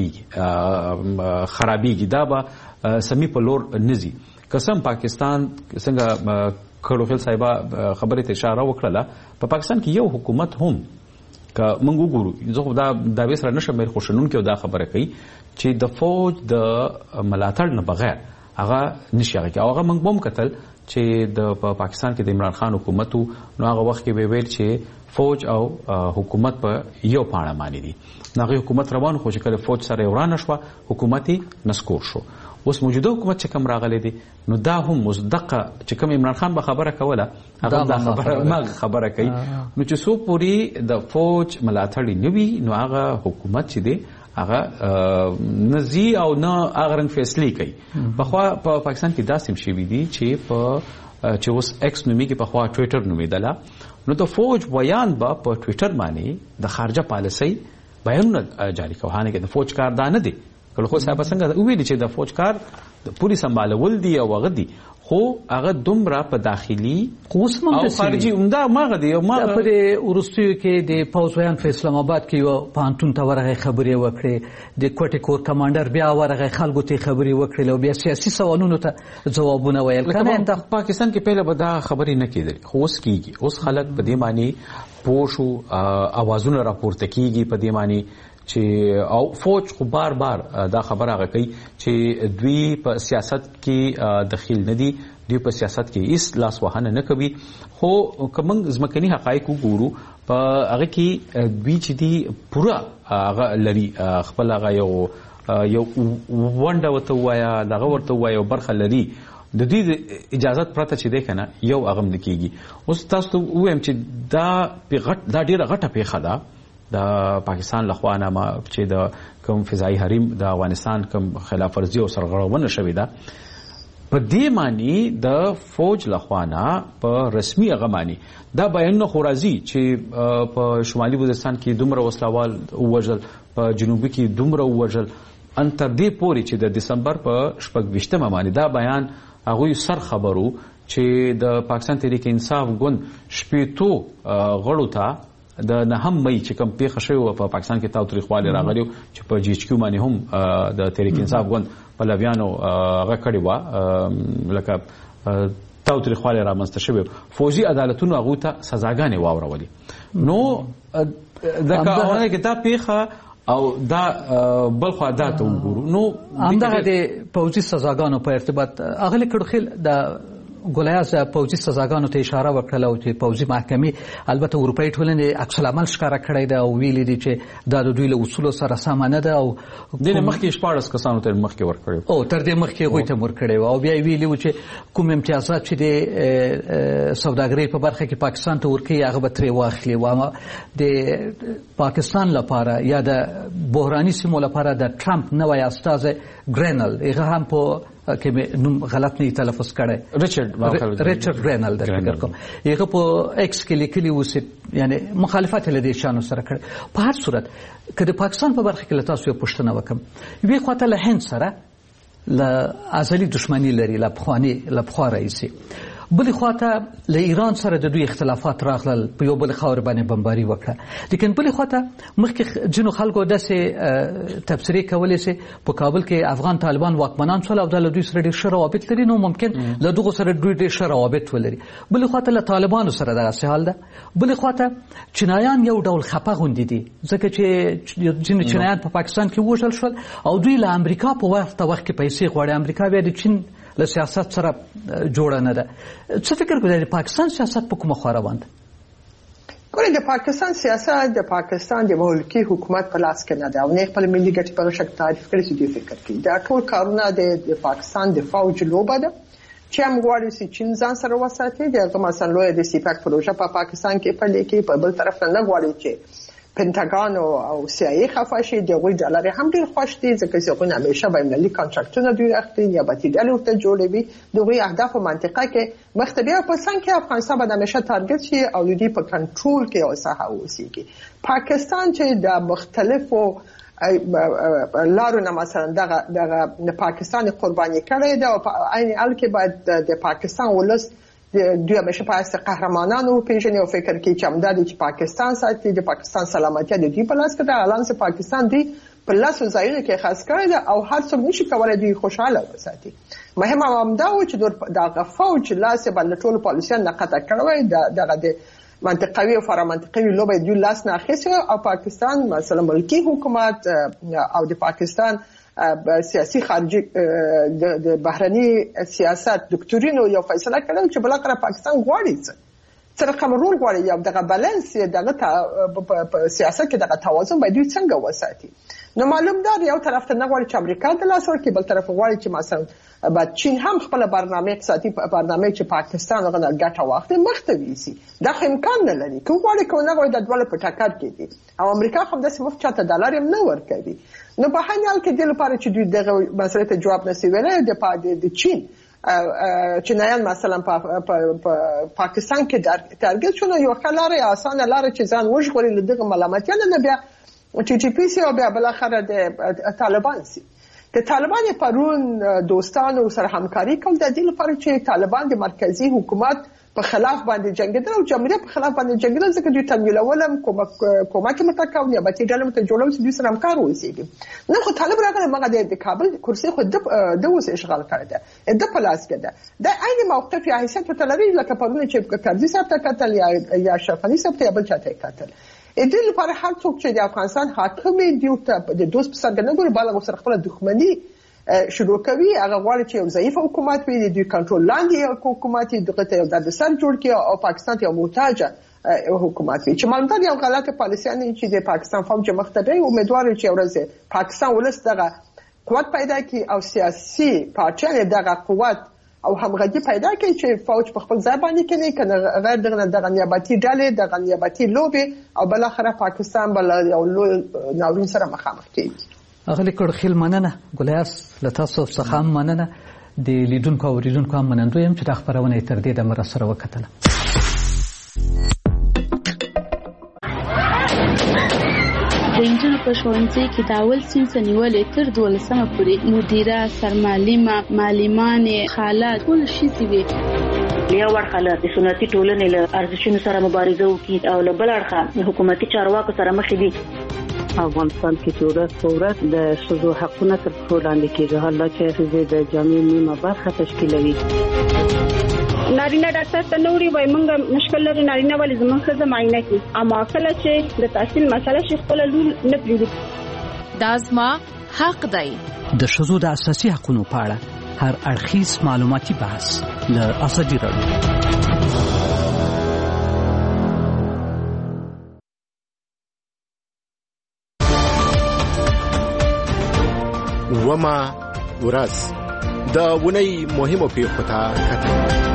کیږي خرابېږي دا به سمی په لور نزي. قسم پاکستان څنګه کړوخیل صاحبہ خبرې ته اشاره وکړه په پاکستان کې یو حکومت هم که موږ وګورو زه دا داوی سره نشم مې خوشنونکي دا خبره کوي چې د فوج د ملاتړ نه بغیر هغه نشي هغه او هغه موږ هم کتل چې د پاکستان کې د عمران خان حکومت نو هغه وخت کې به ویل چې فوج او حکومت په یو پاڼه باندې دي. هغه حکومت روان خو چې کله فوج سره ورانه شو حکومت نسکور شو. اوس موجوده حکومت چې کوم راغلی دی نو دا هم مصدقه چې کوم عمران خان به خبره کوله هغه دا خبره ما خبره کوي نو چې سو پوری د فوج ملاتړ نه وي نو هغه حکومت چې دی هغه نزي او نه هغه رنګ فیصله کوي. په خوا په پاکستان کې داسې شوي دي چې په چې اوس ایکس نومي کې په خوا ټویټر نومیدله نو د فوج بیان به په ټویټر باندې د خارجه پالیسۍ بیانونه جاری کوي. هانه کې د فوج کار دا نه دی کله خو صاحب څنګه ویل چې د فوج کار د پولیس سمبالول دی او هغه دی خو هغه دومره په داخلي قوسم او خارجي عمده ماغه دی او ماغه په ورستیو کې د پوځیان په اسلام آباد کې یو پانتون ته ورغه خبرې وکړي د کوټي کور کمانډر بیا ورغه خلکو ته خبرې وکړي او بیا سیاسي سوالونو ته جوابونه ویل کنه. د پاکستان کې پهله به دا خبرې نه کېدل خو اوس کېږي. اوس خلک په دې معنی پوښو اوازونه راپورته کېږي په دې معنی چې او فوج خو بار بار دا خبره هغه کوي چې دوی په سیاست کې دخیل نه دي دوی په سیاست کې هیڅ لاس وهنه نه کوي خو کوم ځمکني حقایق وګورو په هغه کې دوی چې دي پوره هغه لري خپل هغه یو یو ونډه ورته وایا دغه ورته وایا برخه لري د دې اجازه پرته چې ده کنه یو هغه نه کیږي. اوس تاسو وایم چې دا پیغټ دا ډیره غټه پیښه ده د پاکستان لخوا نه ما چې د کوم فضایي حریم د افغانستان کوم خلاف ورزي او سرغړونه شوې ده په دې معنی د فوج لخوا نه په رسمي هغه معنی دا بیانونه خو راځي چې په شمالي وزیرستان کې دومره وسلوال ووژل په جنوبي کې دومره ووژل ان تر دې پورې چې د دسمبر په شپږ ویشتمه باندې دا بیان هغوی سر خبرو چې د پاکستان تحریک انصاف ګوند شپېتو غړو ته د نهم مئی چې کوم پیښه شوې په پاکستان کې تاوتریخوالی راغلی چې په جی ایچ کیو باندې هم د تحریک انصاف ګوند پلویانو هغه کړې وه لکه تاوتریخوالی رامنځته شوی فوجي عدالتونو هغوی ته سزاګانې واورولې. نو دا کاونه کې دا پیخه او دا بل خوا دا ته وګورو نو همدغه د پوځي سزاګانو په ارتباط اغلی کړخیل د ګولیاز پوځي سزاګانو ته اشاره وکړه او چې پوځي محکمې البته اروپایي ټولنې عکس العمل ښکاره کړی ده او ویلي دي چې دا د دوی له اصولو سره سمه نه ده او دې مخکې شپاړس کسانو ته مخکې ورکړی او تر دې مخکې هغوی ته ورکړی و او بیا یې ویلي و چې کوم امتیازات چې د سوداګرۍ په برخه کې پاکستان ته ورکوي هغه به ترې واخلي و د پاکستان لپاره یا د بحراني سیمو لپاره د ټرمپ نوی استازی ګرینل هغه هم په کې نوم غلط نه تلفظ کړی ریچارډ ریچارډ ګرینل د فکر کوم هغه په ایکس کې لیکلي و چې یعنی مخالفت له دې شانو سره کړی په هر صورت که د پاکستان په برخه کې له تاسو یو پوښتنه وکم وی خواته له هند سره له ازلي دښمني لري له پخواني له پخوا راځي بلې خواته له ایران سره د دوی اختلافات راغلل په یو بل خاور باندې بمباري وکړه لیکن بلې خواته مخکې ځینو خلکو داسې تبصرې کولې چې په کابل کې افغان طالبان واکمنان شول او دا له دوی سره ډېر ښه روابط لري نو ممکن له دغو سره دوی ډېر ښه روابط ولري بلې خواته له طالبانو سره دغسې حال ده بلې خواته چینایان یو ډول خفه غوندې دي ځکه چې ځینې چینایان په پاکستان کې ووژل شول او دوی له امریکا په وخت وخت کې پیسې غواړي امریکا بیا د چین له سیاست سره جوړه نه ده څه فکر کوئ د پاکستان سیاست په کومه خوا روان ده ګورئ د پاکستان سیاست د پاکستان د ملکي حکومت په لاس کې نه ده او نه خپل ملي ګټې په شک تعریف کړي چې دوی فکر کوي دا ټول کارونه د پاکستان د فوج لوبه ده چې هم غواړي چې چین ځان سره وساتي دغه مثلا لوی د سیپاک پروژه په پاکستان کې پلي کې په بل طرف نه غواړي چې پنټاګان او سی آی ای خفه شي دغه ډالر هم ډیر خوش دي ځکه چې هغوی همیشه به ملي کانټراکټونه دوی اخلي یا به ډالر ورته جوړوي دغه اهداف منطقه کې مختبیا په څنګه کې افغانستان به همیشه تارګت شي او دوی په کنټرول کې اوسه اوسېږي پاکستان چې د مختلفو لارو نه مثلا دغه دغه پاکستان قرباني کړی ده او په عین حال کې باید د پاکستان ولس دوی همیشه پاسه قهرمانانو پیژني او فکر کوي چې همدا چې پاکستان ساتي د پاکستان سلامتی د دوی په لاس کې ده اعلان سه پاکستان دی په لاسو ځایونو کې خاص کړی ده او هر څوک نشي کولای دوی خوشاله وساتي مهم همدا و چې د فوج لاس باندې ټول پالیسیان نه قطع کړوي دغه د منطقوي او فرامنطقوي لوبه دوی لاس نه اخیسته او پاکستان مثلا ملکی حکومت او د پاکستان سیاسي خارجي د بهرني سیاست دکتورینو یو فیصله کړل چې بلاخره پاکستان غواړي څه رقم رول غواړي یا دغه بالانس دغه په سیاست کې دغه توازن باید څنګه وساتي نو معلوم ده یو طرف ته نه غواړي چې امریکا د لاس ورکړي بل طرف غواړي چې مثلا بعد چین هم خپل برنامه اقتصادي برنامه چې پاکستان غواړي ګټه واخلي مخته ویسي دا امکان نه لري کوم غواړي کوم نه غواړي د ډول په ټاکر کې دي او امریکا هم د سیمه چاته ډالر هم نه ورکوي نو په هر حال کې د لپاره چې دوی دغه مسله ته جواب نسی ویلای د پاد د چین چینایان مثلا په پاکستان کې تارګت شونه یو خلاره اسانه لاره چې ځان وژغوري دغه ملامتیان نه بیا چې چې پی سي او بیا بل اخر د طالبان سي د طالبان پرون دوستانو سره همکاري کوي د دې لپاره چې طالبان د مرکزی حکومت په خلاف باندې جنگیدل او جمهوریت په خلاف باندې جنگیدل ځکه دوی تمویلولم کومه کومه متکاو یا به چې ډلم ته جوړول چې دوی سره همکار وسیږي نو خو طالب راغله مګه د کابل کرسي خو د د اوس اشغال کړی ده د پلاس کې ده د عین موقف یا حیثیت په تلری لکه پرونه چې کارځي صاحب ته قتل یا یا شفانی صاحب ته بل چاته قتل د دې لپاره هر څوک چې د افغانستان حاکم دی ته د دوست په څنګه نه ګوري بالغ سره خپل دښمنی شروع کوي هغه غواړي چې یو ضعیف حکومت وي د کنټرول لاندې حکومت دغه ته د سر جوړ کړي او پاکستان ته یو محتاج حکومت وي چې مالدار یو غلطه پالیسي نه چې د پاکستان فوج مختبه امیدوار چې ورځ پاکستان ولس دغه قوت پیدا کړي او سیاسي پارټیان دغه قوت او همغږي پیدا کړي چې فوج په خپل ځای باندې کوي کنه غیر دغه دغه نیابتي ډلې دغه نیابتي لوبي او بل اخره پاکستان بل یو ناورین سره مخامخ کیږي اغلی کړخیل مننه ګلیاس لتاسو څخه مننه د لیدونکو او اوریدونکو هم منندوی یم چې دا خبرونه تر دې د مر سره وکتله د انجنونو په ښوونځي کې د اول صنف نیولې تر دولسمه پورې مدیره سرمعلمه معلمانې خالات ټول شي وي یو ورخه د سنتي ټولنې له ارزښتونو سره مبارزه وکړي او له بل اړخه حکومتي چارواکو سره مخ دي افغانستان کې چې ورځ په ورځ د ښځو حقونه تر پښو لاندې کېږي حالا چې ښځې د جامعې نیمه برخه تشکیلوي نارینه ډاکټر ته نوري وای مونږ مشکل لري نارینه ولې زموږ ښځه معاینه کوي اما کله چې د تحصیل مسله شي خپل لور نه پریږدي دا زما حق دی. د ښځو د اساسي حقوقو په اړه هر اړخیز معلوماتي بحث له ازادي راډیو. وما ورځ د ونی مهمو پیښو ته کتل.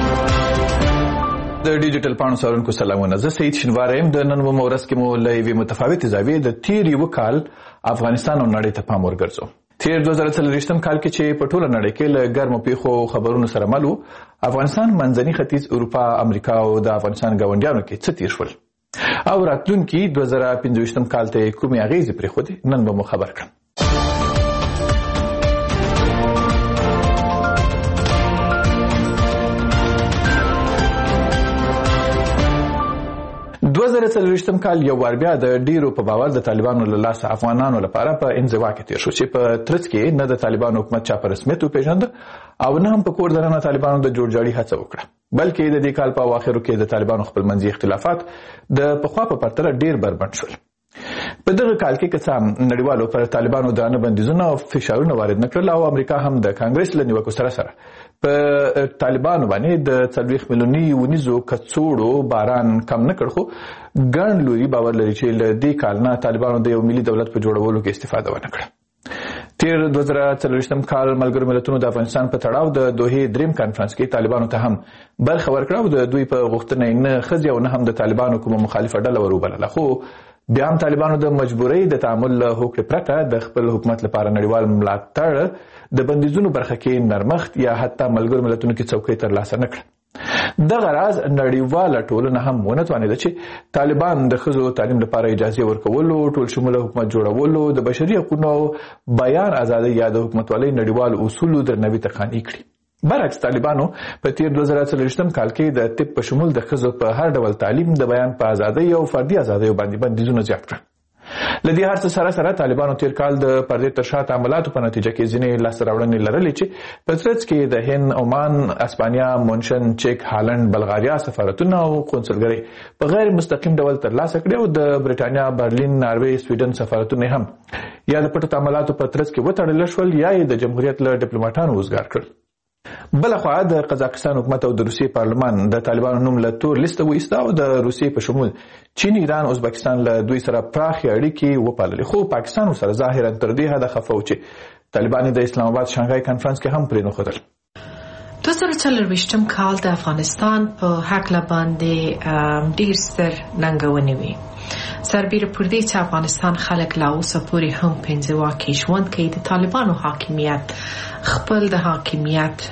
د ډیجیټل پاڼو څارونکو سلامونه، زه سید شینوارم. د نن ومه ورځ کې مو له یوې متفاوتې زاویې د تیر یو کال افغانستان او نړۍ ته پام ورګرځو. تیر دوه زره څلوېښتم کال کې چې په ټوله نړۍ کې له ګرمو پیښو خبرونو سره مل و، افغانستان، منځني ختیځ، اروپا، امریکا او د افغانستان ګاونډیانو کې څه تیر شول او راتلونکي دوه زره پنځه ویشتم کال ته کومې اغېزې پرېښودې، نن به مو خبر کړم. دوه زره څلوېښتم کال یو وار بیا د ډیرو په باور د طالبانو له لاسه افغانانو لپاره په انزوا کې تیر شو چې په ترڅ کې نه د طالبانو حکومت چا په رسمیت وپېژند او نه هم په کور دننه طالبانو د جوړجاړي هڅه وکړه، بلکې د دې کال په اواخرو کې د طالبانو خپلمنځي اختلافات د پخوا په پرتله ډیر بربنډ شول. په دغه کال کې که څه هم نړیوالو پر طالبانو درانه بندیزونه او فشارونه وارد نه کړل او امریکا هم د کانګرس له نیوکو سره سره په طالبانو باندې د څلوېښت میلیوني ونیزو کڅوړو باران کم نه کړ، خو ګڼ لوري باور لري چې له دې کال نه طالبانو د یو ملي دولت په جوړولو کې استفاده ونه کړه. تیر دوه زره څلوېښتم کال ملګرو ملتونو د افغانستان په تړاو د دوحې دریم کانفرنس کې طالبانو ته هم برخه ورکړه او د دوی په غوښتنه نه ښځې او نه هم د طالبانو کومه مخالفه ډله ور وبلله، خو بیا هم طالبانو د مجبورۍ د تعامل له هوکړې پرته د خپل حکومت لپاره نړیوال ملاتړ د بندیزونو برخه کې نرمښت یا حتی ملګرو ملتونو کې څوکۍ ترلاسه نه کړه. دغه راز نړیواله ټولنه هم ونه توانېده چې طالبان د ښځو تعلیم لپاره اجازه ورکولو، ټول شموله حکومت جوړولو، د بشري حقوقو بیان ازادۍ یا د حکومتولۍ نړیوال اصولو درناوي ته قانع کړي. برعکس طالبانو په تیر دوه زره څلوېښتم کال کې د طب په شمول د ښځو په هر ډول تعلیم، د بیان په ازادۍ او فردي ازادیو باندې بندیزونه زیات کړل. له دې هر څه سره سره طالبانو تیر کال د پردې تر شا تعاملاتو په نتیجه کې ځینې لاسته راوړنې لرلې چې په ترڅ کې د هند، عمان، اسپانیا، مونشن، چیک، هالند، بلغاریا سفارتونه او قونسلګرۍ په غیر مستقیم ډول ترلاسه کړي او د برېټانیا، برلین، ناروې، سویډن سفارتونه هم یا د پټو تعاملاتو په ترڅ کې وتړل شول یا یې د جمهوریت له ډیپلوماټانو وزګار کړل. بلخوا د قزاقستان حکومت او د روسیې پارلمان د طالبانو نوم له تور لیسته وایسته او د روسیې په شمول چین، ایران، ازبکستان له دوی سره پراخې اړیکې وپاللې، خو پاکستان سره ظاهرا تر دې حده خفه و چې طالبان د اسلام آباد شانګهای کانفرنس کې هم پرې نښودل. دوه زره څلوېښتم کال د افغانستان په هکله باندې ډیر ستر ننګونې وې، سربیره پر دې چې افغانستان خلک لا اوسه پورې هم په انزوا کې ژوند کوي. د طالبانو حاکمیت خپل د حاکمیت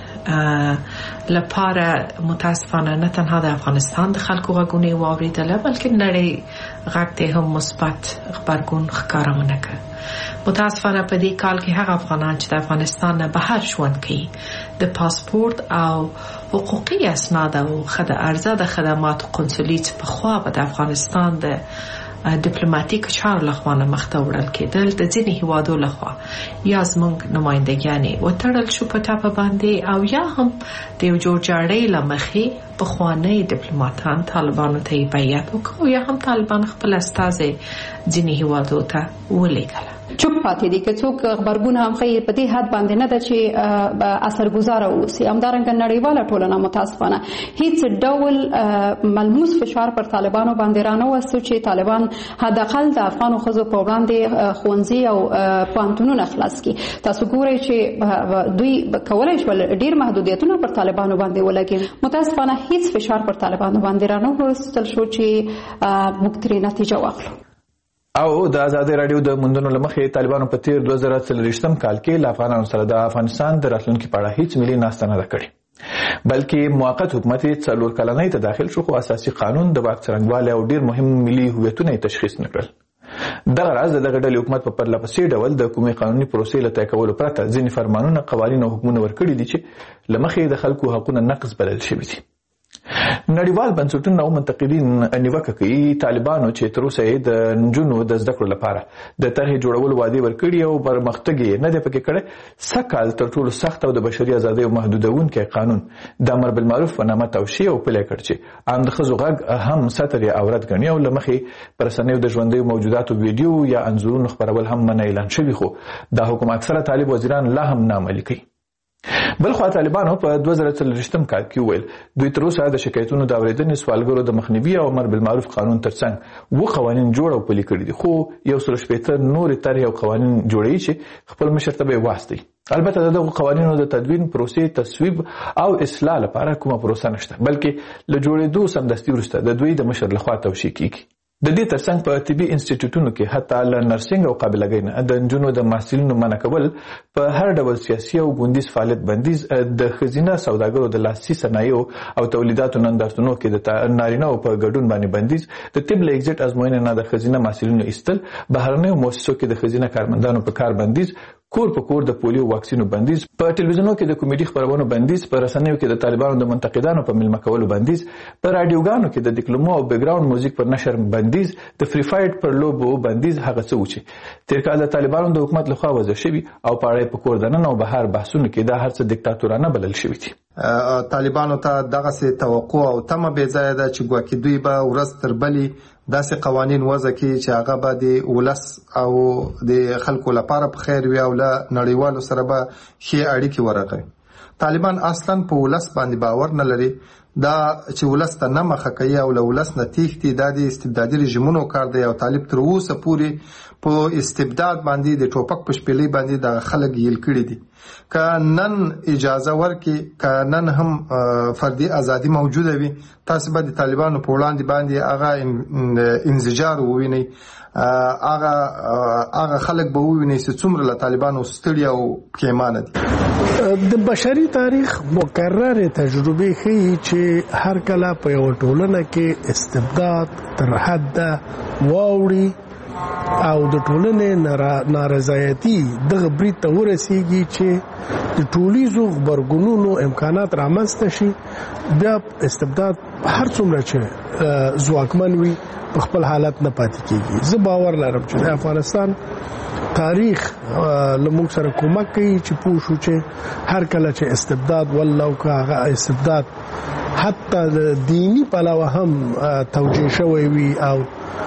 لپاره متاسفانه نه تنها د افغانستان د خلکو غږونه یې واورېدله بلکې نړۍ غږ ته هم مثبت غبرګون ښکاره ونه کړ. متاسفانه په دې کال کې هغه افغانان چې د افغانستان نه بهر ژوند کوي د پاسپورت او حقوقي اسناد او ارزه د خدماتو قونسلي چې پخوا به د افغانستان د ډیپلوماټیک چارو لخوا نه مخته وړل کېدل، د ځینې هیوادو لخوا یا زموږ نمایندګیانې وتړل شو په ټاپه باندې او یا هم د یو جوړجاړۍ له مخې پخواني ډیپلوماټان طالبانو ته یې بیعت وکړ یا هم طالبان خپل استازی ځینې هیوادو ته ولېږله. چوپ پاتې دي که څوک خبرګون هم خیر په دې حد باندې نه ده چې اثرګذاره اوسي. همدارنګه نړیواله ټولنه متاسفانه هیڅ ډول ملموس فشار پر طالبانو باندې رانه وستو چې طالبان حداقل د افغانو ښځو په وړاندې ښوونځي او پوهنتونونه خلاص کړي. تاسو ګورئ چې دوی کولی شول ډیر محدودیتونه پر طالبانو باندې ولګي. متاسفانه هیڅ فشار پر طالبانو باندې رانه وستل شو چې موږ ترې نتیجه واخلو. او د ازادي رادیو د موندنو لمخې طالبانو په تیر دوه زره څلوېښتم کال کې له افغانانو سره د افغانستان د راتلونکي په اړه هیڅ ملي ناسته نه ده کړې، بلکې موقت حکومت یې څلور کلنۍ ته داخل شو خو اساسي قانون، د واک څرنګوالی او ډیر مهم ملي هویتونه یې تشخیص نه کړل. دغه راز د دغه ډلې حکومت په پرله پسې ډول د کومې قانوني پروسې له طی کولو پرته ځینې فرمانونه، قوانین او حکمونه ورکړي دي چې له مخې د خلکو حقونه نقض بلل شوي دي. نړیوال بنسټونه او منتقدین نیوکه کوي طالبانو چې تر اوسه د نجونو د زده کړو لپاره د طرحې جوړولو وعده ورکړې او پرمختګ یې نه دی پکې کړی سکهال تر ټولو سخت او د بشري ازادیو محدودونکی قانون د امر بالمعروف په نامه توشیح او پلی کړ چې عام د ښځو غږ هم ستر یا عورت ګڼي او له مخې پر رسنیو د ژوندیو موجوداتو ویډیو یا انځورونو خپرول هم منع اعلان شوي خو دا حکم اکثره طالب وزیران لا هم نه عملي کوي. بلخوا طالبانو په دوه زره څلوېښتم کال کې وویل دوی تر اوسه د شکایتونو د اورېدنې سوالګرو د مخنیوي او امر بالمعروف قانون ترڅنګ اووه قوانین جوړ او پلي کړي دي خو یو سل شپېته نورې طرحې او قوانین جوړوي چې خپل مشر ته به یې واستوي. البته د دغو قوانینو د تدوین پروسې تصویب او اصلاح لپاره کومه پروسه نشته بلکې له جوړېدو سمدستي وروسته د دوی د مشر لخوا توشیح کیږي. د دې ترڅنګ په طبي انسټیټیوټونو کې حتی له نرسنګ او قابلګۍ نه د نجونو د محصلینو منع کول په هر ډول سیاسي او ګوندیز فعالیت بندیز د ښځینه سوداګرو د لاسي صنایعو او تولیداتو نندارتونو کې د نارینه‌و په ګډون باندې بندیز د طب له ایګزټ ازموینې نه د ښځینه محصلینو ایستل بهرنیو مؤسسو کې د ښځینه کارمندانو په کار بندیز کور په کور د پولیو واکسینو بندیز په ټلویزیونو کې د کمیډي خبرونو بندیز په رسنیو کې د طالبانو د منتقدانو په ملمه کولو بندیز په رادیوګانو کې د ډیکلمو او بیک ګراوند موزیک پر نشر بندیز د فری فایټ پر لوبو بندیز هغه څه و چې تیر کال د طالبانو د حکومت لخوا وضع شوي او په اړه په کور دننه او بهر بحثونو کې دا هر څه دیکتاتورانه بلل شوي دي. طالبانو ته دغه سي توقع او تمه بې ځایه ده چې ګواکې دوی به ورځ تر بلې داسې قوانین وضع کړي چې هغه به د ولس او د خلکو لپاره په خیر وي او له نړیوالو سره به ښې اړیکې ورغوي. طالبان اصلا په ولس باندې باور نه لري دا چې ولس ته نه مخه کوي او له ولس نه تېښتي دا د استبدادي رژیمونو کار دی او طالب تر اوسه پورې په استبداد باندې د ټوپک په شپېلۍ باندې د خلک یل کړي دي. که نن اجازه ورکړي که نن هم فردي ازادي موجوده وي تاسو به د طالبانو په وړاندې باندې هغه انزجار ووینئ هغه هغه خلک به ووینئ چې څومره له طالبانو ستړي او پښیمانه دي. د بشري تاریخ مکرر تجربه ښیي چې هر کله په یوه ټولنه کې استبداد تر حده واوړي او د ټولنې نارضایتي دغه برید ته ورسیږي چې د ټولیزو غبرګونونو امکانات رامنځته شي بیا استبداد هر څومره چې ځواکمن وي په خپل حالت نه پاتې کیږي. زه باور لرم چې د افغانستان تاریخ له موږ سره کومک کوي چې پوه شو چې هر کله چې استبداد والله او که هغه استبداد حتی د دینی پلوه هم توجیه شوی وي او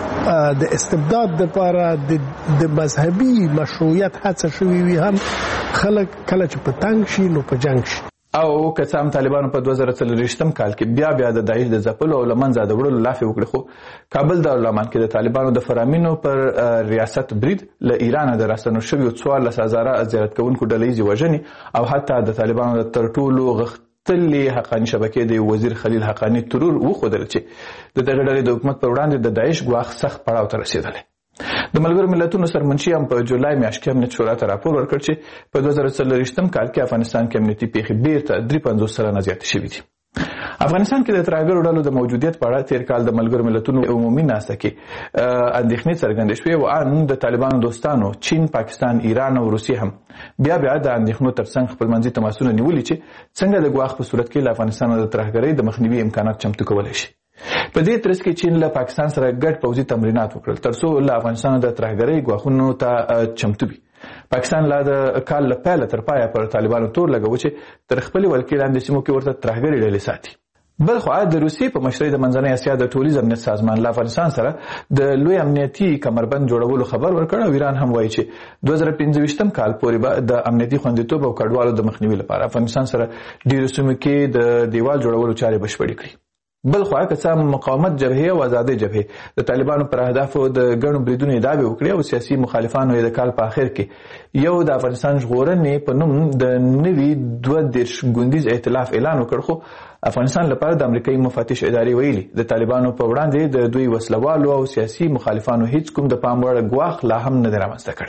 د استبداد لپاره د مذهبي مشروعیت هڅه شوی وي هم خلک کله چې په تنګ شي نو په جنګ شي. او که څه هم طالبانو په دوه زره څلوېښتم کال کې بیا بیا د داعش د ځپلو او له منځه د وړلو لافې وکړې خو کابل دارالمان کې د طالبانو د فرامینو پر ریاست برید له ایرانه د راستنو شویو څوارلس هزاره زیارت کوونکو ډله ییزې وژنې او حتی د طالبانو د تر ټولو غښتلې حقاني شبکې د وزیر خلیل حقاني ترور وښودل چې د دغه ډلې د حکومت پر وړاندې د داعش ګواښ سخت پړاو ته رسېدلی. د ملګرو ملتونو سرمنشي هم په جولای میاشت کې امنیت شورا ته راپور ورکړ چې په دوه زره څلوېښتم کال کې افغانستان کې امنیتي پیښې بیرته درې پنځوس سلنه زیاتې شوي دي. افغانستان کې د ترهګرو ډلو د موجودیت په اړه تیر کال د ملګرو ملتونو عمومي ناسته کې اندېښنې څرګندې شوې او ان د طالبانو دوستانو چین، پاکستان، ایران او روسیې هم بیا بیا د اندېښنو ترڅنګ خپلمنځي تماسونه نیولي چې څنګه د ګواښ په صورت کې له افغانستان د ترهګرۍ د مخنیوي امکانات چمتو کولی شي. په دې ترڅ کې چین له پاکستان سره ګډ پوځي تمرینات وکړل ترڅو له افغانستان د ترهګرۍ ګواښونو ته چمتو وي. پاکستان لا د کال له پیله تر پایه پر طالبانو تور لګاوه چې تر خپلې ولکې لاندې سیمو کې ورته ترهګرې ډلې ساتي. بل خو د روسیې په مشرۍ د منځنۍ اسیا د ټولیز امنیت سازمان له افغانستان سره د لوی امنیتي کمربند جوړولو خبر ورکړ او ایران هم وایي چې دوه زره پنځه ویشتم کال پورې به د امنیتي خوندیتوب او کډوالو د مخنیوي لپاره افغانستان سره ډیرو سیمو کې د دیوال جوړولو چارې بشپړې کړي. بل خو که څه مقاومت جبهې او آزادۍ جبهې د طالبانو پر اهدافو د ګڼو بریدونو ادعاوې وکړې او سیاسي مخالفانو یې د کال په اخر کې یو د افغانستان ژغورنې په نوم د نوي دوه دېرش ګوندیز ائتلاف اعلان وکړ خو افغانستان لپاره د امریکایي مفتش ادارې ویلي د طالبانو په وړاندې د دوی وسلوالو او سیاسي مخالفانو هیڅ کوم د پام وړ ګواښ لا هم نه دی رامنځته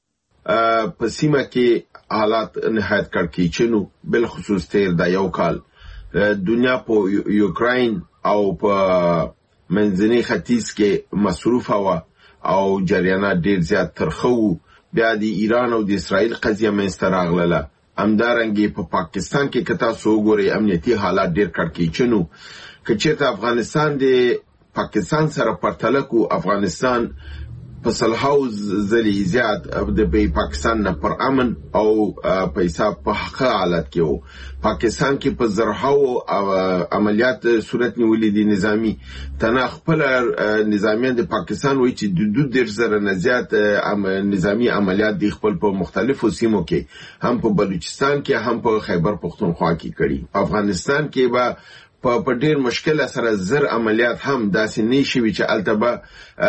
کړی. په سیمه کې حالات نهایت کړکېچنو بالخصوص تیر دا یو کال دنیا په یوکراین او په منځني ختیځ کې مصروفه وه او جریانات ډېر زیات ترخه وو. بیا د ایران او د اسرائیل قضیه منځته راغله همدارنګه په پاکستان کې کتا سو ګوري امنیتي حالات ډیر کړکېچنو کچېرته افغانستان د پاکستان سره پرتله کو افغانستان په صلحاو زلی زیات د پاکستان نه پر امن او پیسې په حق حالت کې وو پاکستان کې په زرهاو عملیات صورت نیولې دي نظامی تنه خپل نظامیان د پاکستان وایي چې د دوه ډیر زره نه زیات نظامی عملیات د خپل په مختلفو سیمو کې هم په بلوچستان کې هم په خیبر پختونخوا کې کړي افغانستان کې به په ډیر مشکل سره زر عملیات هم داسې نه شي چې التبه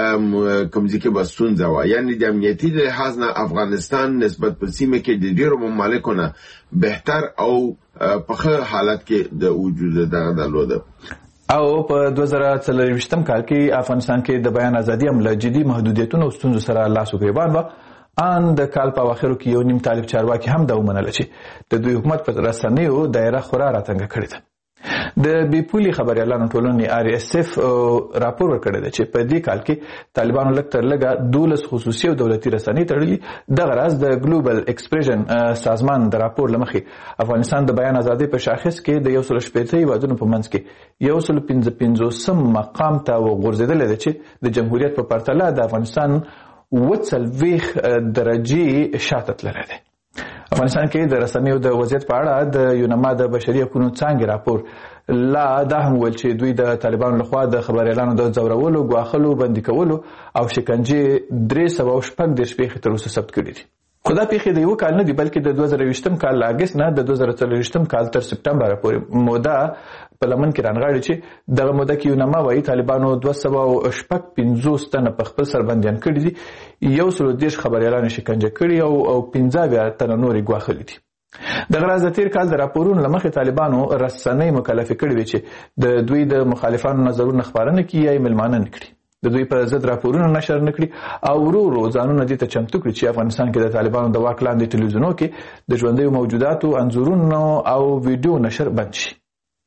کومځي کې بستون ځوا یعنی د امنیتي لحاظ نه افغانستان نسبت په سیمه کې د ډیرو ممالکو نه بهتر او په حالت کې د وجود دغه درلوده او په دوه زره څلرویشتم کال کې افغانستان کې د بیان ازادي هم له جدي محدودیتونو او ستونزو سره لاس و ګریوان و ان د کال په اواخرو کې یو نیم طالب چارواکي هم دا ومنله چې د دوی حکومت په رسنیو دایره خورا راتنګ کړې ده د بیپولي خبريالانو ټولنې آر اس اف راپور ورکړی دی چې په دې کال کې طالبانو لږ تر لږه دولس خصوصي او دولتي رسنۍ تړلي دغه راز د ګلوبل ایکسپریشن سازمان د راپور لمخې افغانستان د بیان ازادۍ په شاخص کې د یو سل شپېته هیوادونو په منځ کې یو سل پنځه پنځوسم مقام ته وغورځېدلی دی چې د جمهوریت په پرتله د افغانستان اووه څلوېښت درجې شاته تللی دی افغانستان کې د رسنیو د وضعیت په اړه د یونما د بشري حقوقو څانګې راپور لا دا هم ویل چې دوی د طالبانو لخوا د خبريالانو د ځورولو ګواښلو بندي کولو او شکنجې درې سوه او شپږ دېرش پیښې تر اوسه ثبت کړي دي خو دا پیښې د یو کال نه دي بلکې د دوه زره یوویشتم کال له اګست نه د دوه زره څلرویشتم کال تر سپټمبر پورې موده په لمن کې رانغاړي چې دغه موده کې یونما وایي طالبانو دوه سوه او شپږ پنځوس تنه په خپل سر بندیان کړي دي یو سل دېرش خبريالان شکنجه کړي او او پنځه اویا تنه نورې ګواښلي دي دغه راز د تیر کال د راپورونو له مخې طالبانو رسنۍ مکلفې کړي وي چې د دوی د مخالفانو نظرونه خپرونه کړي یا یې مېلمانه نه کړي د دوی په ضد راپورونه نشر نه کړي او ورو ورو ځانونه دې ته چمتو کړي چې افغانستان کې د طالبانو د واک لاندې ټلویزیونونو کې د ژوندیو موجوداتو انځورونو او ویډیو نشر بند شي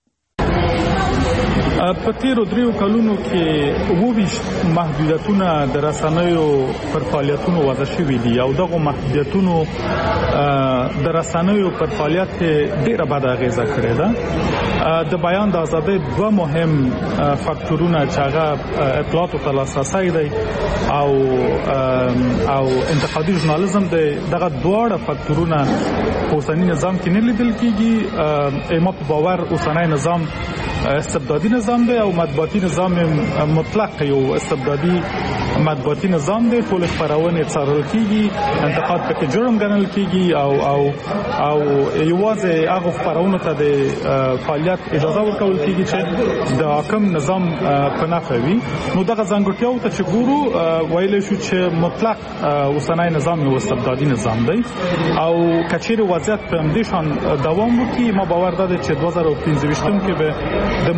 په تیرو دریو کلونو کې اووه محدودیتونه د رسنیو پر فعالیتونو وضع شوي دي او دغه محدودیتونو د رسنیو پر فعالیت ډیره بد اغیزه کړې ده د بیان د ازادۍ دوه مهم فاکتورونه چې هغه اطلاعات او لاسرسی دی او او انتقادي ژورنالیزم دی دغه دواړه فاکتورونه په اوسني نظام کې نه لیدل کیږي ایما په باور اوسنی نظام استبدادي نظام دی او مطبوعاتي نظام مطلق یو استبدادي مطبوعاتي نظام دی ټول خبرونه څارل کیږي انتقاد پکې جرم ګڼل کیږي او او او یوازې هغه خبرونه ته د فعالیت اجازه ورکول کیږي چې د حاکم نظام په نفع وي نو دغه ځانګړتیاو ته چې ګورو ویل شو چې مطلق اوسنی نظام یو استبدادي نظام دی او کچېر وضعیت په همدې شان دوام وکړي ما باور ده چې دوه زره پنځه ویشتم کې به د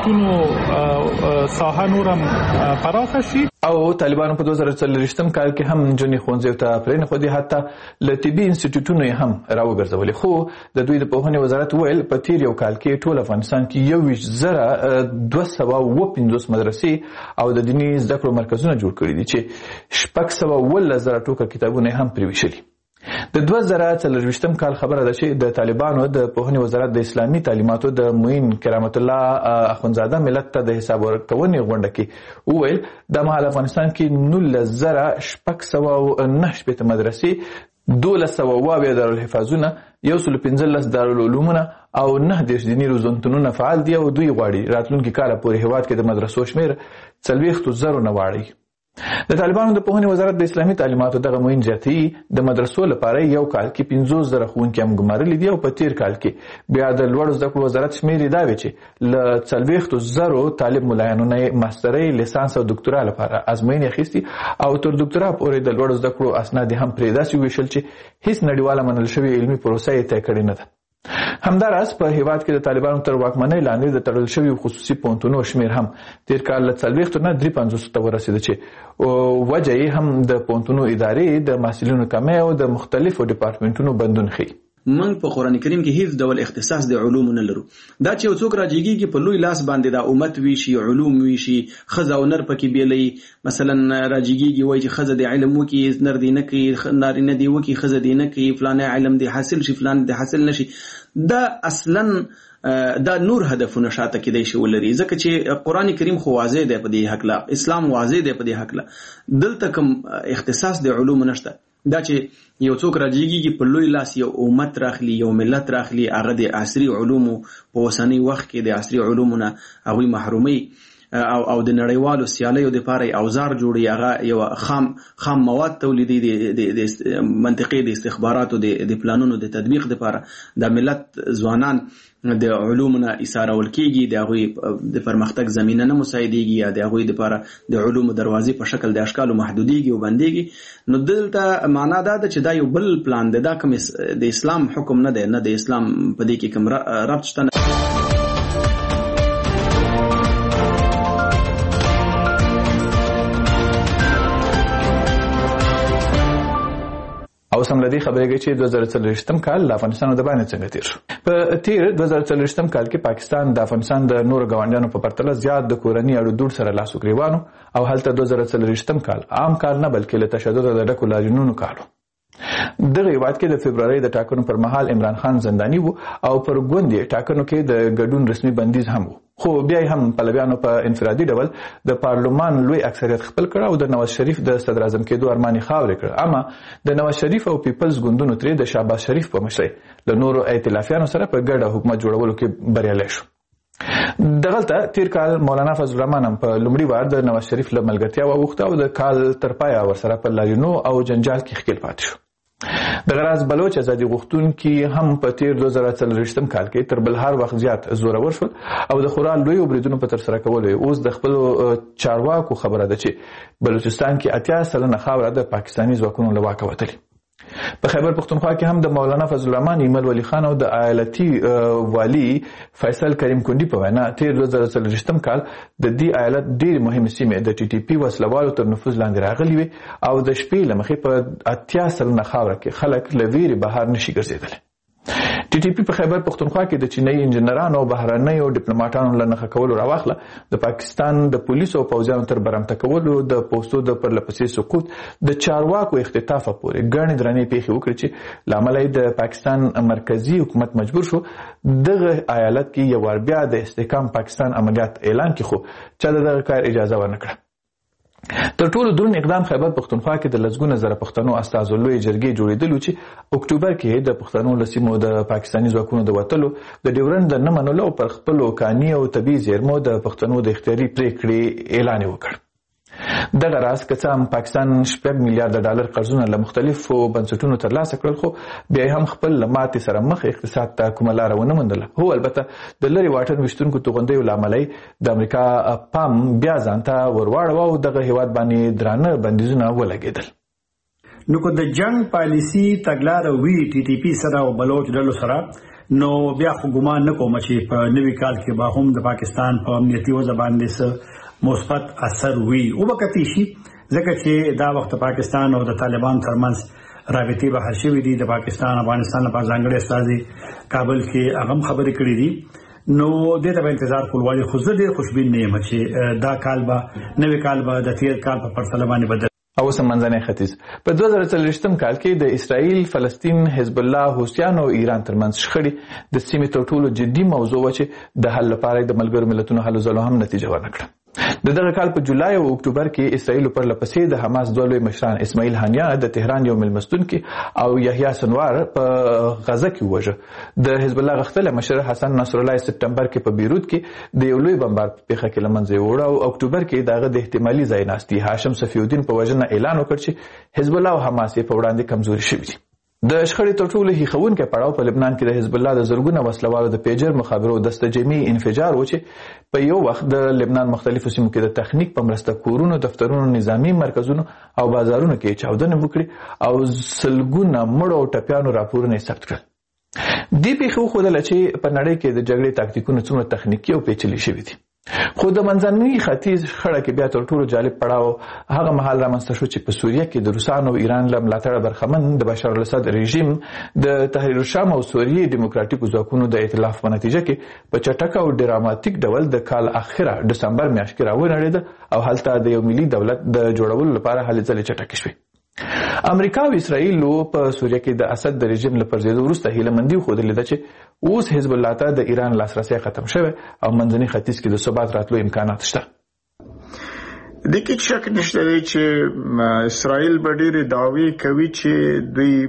محدودیتونو ساحه نورم پراخه شي او طالبانو په دوه زره څلرویشتم کال کې هم جنې ښوونځیو ته پرېنښودې خو دې حتی له طبي انسټیټیوټونو یې هم راوګرځولې خو د دوی د پوهنې وزارت ویل په تیر یو کال کې ټول افغانستان کې یوویشت زره دوه سوه اووه پنځوس مدرسې او د دیني زده کړو مرکزونه جوړ کړي دي چې شپږ سوه اوولس زره ټوکه کتابونه هم پرې ویشلي د دوه زره څلرویشتم کال خبره ده چې د طالبانو د پوهنې وزارت د اسلامي تعلیماتو د معین کرامت الله اخوندزاده ملت ته د حساب ورکونې غونډه کې وویل د مهال افغانستان کې نولس زره شپږ سوه او نهه شپېته مدرسې دولس سوه اووه اویا دارالحفاظونه یو سل پنځلس دارالعلومونه او نه دېرش دیني روزنتونونه فعال دي او دوی غواړي راتلونکي کاله پورې هېواد کې د مدرسو شمېر څلوېښتو زرو نه واړوي د طالبانو د پوهنې وزارت د اسلامي تعلیماتو دغه معین زیاتوي د مدرسو لپاره یو کال کې پنځوس زره ښوونکي هم ګمارلي دي او په تیر کال کې بیا د لوړو زده کړو وزارت شمېر یې دا وی چې له څلوېښتو زرو طالب ملایانو نه ماسترۍ لیسانس او دکتورا لپاره ازموینې اخیستي او تر دکتورا پورې د لوړو زده کړو اسناد هم پرې داسې ویشل چې هیڅ نړیواله منل شوې علمي پروسه یې طی کړې نه ده همداراز په هیواد کې د طالبانو تر واکمنۍ لاندې د تړل شویو خصوصي پوهنتونونو شمېر هم تیر کال له څلوېښتو نه درې پنځوسو ته ورسېده چې وجه یې هم د پوهنتونونو ادارې د محصلینو کمۍ او د مختلفو ډیپارټمنټونو بندون ښیي موږ په قران کریم کې هیڅ ډول اختصاص د علوم نه لرو. دا چې یو څوک راځيږي په لوی لاس باندې دا امت وی شي، علوم وی شي، خزه او نر پکې بیلې، مثلا راځيږي وایي چې خزه د علم وکي، نر دی نه کوي، نار نه دی وکي، خزه دی نه کوي، فلانه علم دی حاصل شي، فلان دی حاصل نشي. دا اصلا دا نور هدفونه شاته کېدای شي ولري، ځکه چې قران کریم خو واضح دی په دې حق لا، اسلام واضح دی په دې حق لا، دلته کوم اختصاص د علوم نشته. دا چې یو څوک راځيږي په لوی لاس یو امت راخلي، یو ملت راخلي، هغه د عصري علومو په وسنی وخت کې د عصري علومونه هغه محرومي او او د نړیوالو سیالیو د پاره اوزار جوړي، هغه یو خام خام مواد تولیدي د منطقي د استخباراتو د پلانونو د تطبیق د پاره د ملت ځوانان د علومنا اسارول کیږي، د هغه د پرمختګ زمينه نه مساعديږي، یا د هغه د پاره د علومو دروازې په شکل د اشکالو محدوديږي او بنديږي. نو دلته معنا دا ده چې دا یو بل پلان دی، دا کوم د اسلام حکم نه دی، نه د اسلام په دې کې کوم ربط شته. او سم لدی خبرېږي چې دوه زره څلوېښتم کال د افغانستان د باندې څنګه تیر شو. په تیر دوه زره څلوېښتم کال کې پاکستان د افغانستان د نورو ګاونډیانو په پرتله زیات د کورنۍ اړو دوړ سره لاس وګریوانو، او هلته دوه زره څلوېښتم کال عام کال نه بلکې له تشدد د ډکو لاریونونو کالو. دغه هیواد کې د فبرवरी د ټاکنو پر مهال عمران خان زنداني وو او پر ګوندې ټاکنو کې د ګډون رسمي بندیز هم وو، خو بیا هم پلویانو په انفرادي ډول د پارلمان لوی اکثریت خپل کړ او د نواز شریف د صدر اعظم کېدو ارماني خاورې کړ. اما د نواز شریف او پیپلز ګوندونو ترې د شهباز شریف په مشرۍ له نورو ائتلافیانو سره په ګډه حکومت جوړولو کې بریالی شو. دغلته تیر کال مولانا فضل الرحمن هم په لومړي وار د نواز شریف له ملګرتیا وغوښته او د کال تر پایه ورسره په لاریونو او جنجال کې ښکېل پاتې شو. د غراز بلوچ ازادي غوښتونکي هم په تیر دوه زره څلوېښتم کال کې تر بل هر وخت زیات زورور شول او د خورا لوی بریدونو په ترسره کولو اوس د خپل چارواکو خبره ده چې بلوچستان کې اتیا سلنه خاوره د پاکستاني ځواکونو له واکه وتلې. په خیبر پختونخوا کې هم د مولانا فضل الرحمن ایمل ولی خان او د ایالتي والی فیصل کریم کندي په وینا تیر دوه زره څلوېښتم کال د دې ایالت ډېر مهمه سیمه د ټي ټي پی وسلوالو تر نفوذ لاندې راغلي وي او د شپې لمخې په اتیا سلنه خاوره کې خلک له ویرې بهر نشي ګرځېدلی. ټي ټي پی په خیبر پختونخوا کې د چینایي انجنیرانو او بهرنیو ډیپلوماټانو له نښه کولو راواخله د پاکستان د پولیسو او پوځیانو تر برمته کولو د پوستو د پرلپسې سقوط د چارواکو اختطافه پورې ګڼې درنې پیښې وکړې چې له امله د پاکستان مرکزی حکومت مجبور شو دغه ایالت کې یو وار بیا د استحکام پاکستان عملیات اعلان کړي، خو چا دغه کار اجازه ورنه کړه. تر ټولو دروند اقدام خیبر پختونخوا کې د لسګونه زره پښتنو استازو لوی جرګې جوړېدلو چې اکتوبر کې د پښتنو له سیمو د پاکستاني ځواکونو د وتلو د ډیورنډ د نه منلو پر خپلو کاني او طبیعي زیرمو د پښتنو د اختیاري پریکړې اعلان وکړ. دغه راز که څه هم پاکستان شپږ میلیارډ ډالر قرضونه له مختلفو بنسټونو ترلاسه کړل، خو بیا هم خپل له ماتې سره مخ اقتصاد ته کومه لاره ونه موندله. هو البته د لرې واټن ویشتونکو توغندیو له امله د امریکا پام بیا ځان ته ورواړوه او دغه هیواد باندې درانه بندیزونه ولګېدل. نو که د جنگ پالیسي تګلاره وي ټي ټي پی سره او بلوچ ډلو سره، نو بیا خو ګمان نه کوم چې په نوي کال کې به هم د پاکستان په امنیتي وضع باندې مثبت اثر وي او وکتی شي، ځکه چې دا وخت پاکستان او د طالبان ترمنځ رابطې بهر شوې دي. د پاکستان افغانستان لپاره ځانګړي استازي کابل کې هغه خبرې کړې دي، نو دې ته به انتظار کول وایي. خو زه ډېر خوشبین نه یم چې دا کال به نوي کال به د تیر کال په پرتله باندې بدل. او سمندري ختیځ په دوه زره څلوېښتم کال کې د اسرائیل، فلسطین، حزب الله، حوثیانو او ایران ترمنځ شخړې د سیمې تر ټولو جدي موضوع و چې د حل لپاره د ملګرو ملتونو هلو ځلو هم نتیجه ورنکړه. د دغه کال په جولای او اکتوبر کې اسرائیل پر لپسې د حماس دوه لوی مشران اسماعیل هانیه د تهران یو ملمستون کې او یحیی سنوار په غزه کې وژه. د حزب الله غختل مشر حسن نصر الله سپتمبر کې په بیروت کې د یو لوی بمبار په پیښه کې لمنځه وړه او اکتوبر کې دغه د احتمالي ځای ناستي هاشم صفی الدین په وژنه اعلان وکړ چې حزب الله او حماس په وړاندې کمزوري شوي دي. د شخړې تر ټولو هیښوونکی پړاو په لبنان کې د حزب الله د زرګونه وسلوالو د پیجر مخابرو دسته جمعي انفجار و چې په یو وخت د لبنان مختلفو سیمو کې د تخنیک په مرسته کورونو، دفترونو، نظامی مرکزونو او بازارونو کې چاودنې وکړي او سلګونه مړو او ټپیانو راپورونه ثبت کړل. دې پیښو ښودله چې په نړۍ کې د جګړې تاکتیکونه څومره تخنیکي او پیچلي شوي دي. خو د منځني ختیځ خړه کې بیا تر ټولو جالب پړاو هغه مهال رامنځته شو چې په سوریه کې د روسانو او ایران له ملاتړه برخمن د بشار الاسد رژیم د تحریر الشام او سوریې دیموکراتیکو ځواکونو د ائتلاف په نتیجه کې په چټک او ډراماتیک ډول د کال اخره دسمبر میاشت کې راونړېده او هلته د یو ملي دولت د جوړولو لپاره هلې ځلې چټکې شوې. امریکا او اسرائیل په سوریه کې د اسد د رژیم له پرځېدو وروسته هیله مندي ښودلې ده چې اوس حزب الله ته د ایران لاسرسی ختم شوی او منځني ختیځ کې د ثبات راتلو امکانات شته. د کې شک نشته دی چې اسرائیل به ډېرې دعوې کوي چې دوی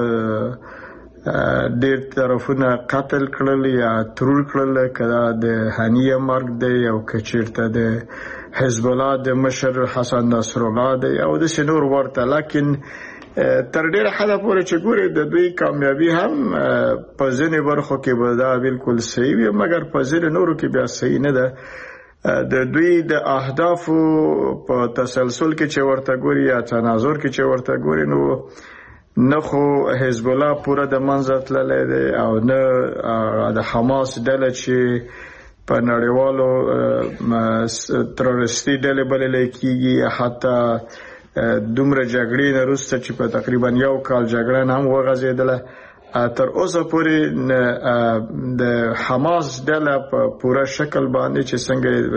په ډېر طرفونه قتل کړل یا ترور کړل، کله د هنیه مرګ دی او که چېرته د حزب الله د مشر حسن نصر الله دی او داسې نور ورته. لیکن تر ډېره حده پورې چې ګورې د دوی کامیابي هم په ځینې برخو کې به دا بالکل صحیح وي، مګر په ځینې نورو کې بیا صحیح نه ده. د دوی د اهدافو په تسلسل کې چې ورته ګوري یا تناظر کې چې ورته ګوري نو نه خو حزب الله پوره د منځه تللی دی او نه د حماس ډله چې په نړیوالو تروریستي ډلې بللی کېږي، حتی دومره جګړې نه وروسته چې په تقریبا یو کال جګړه نه هم وغځېدله، تر اوسه پورې د حماس ډله په پوره شکل باندې چې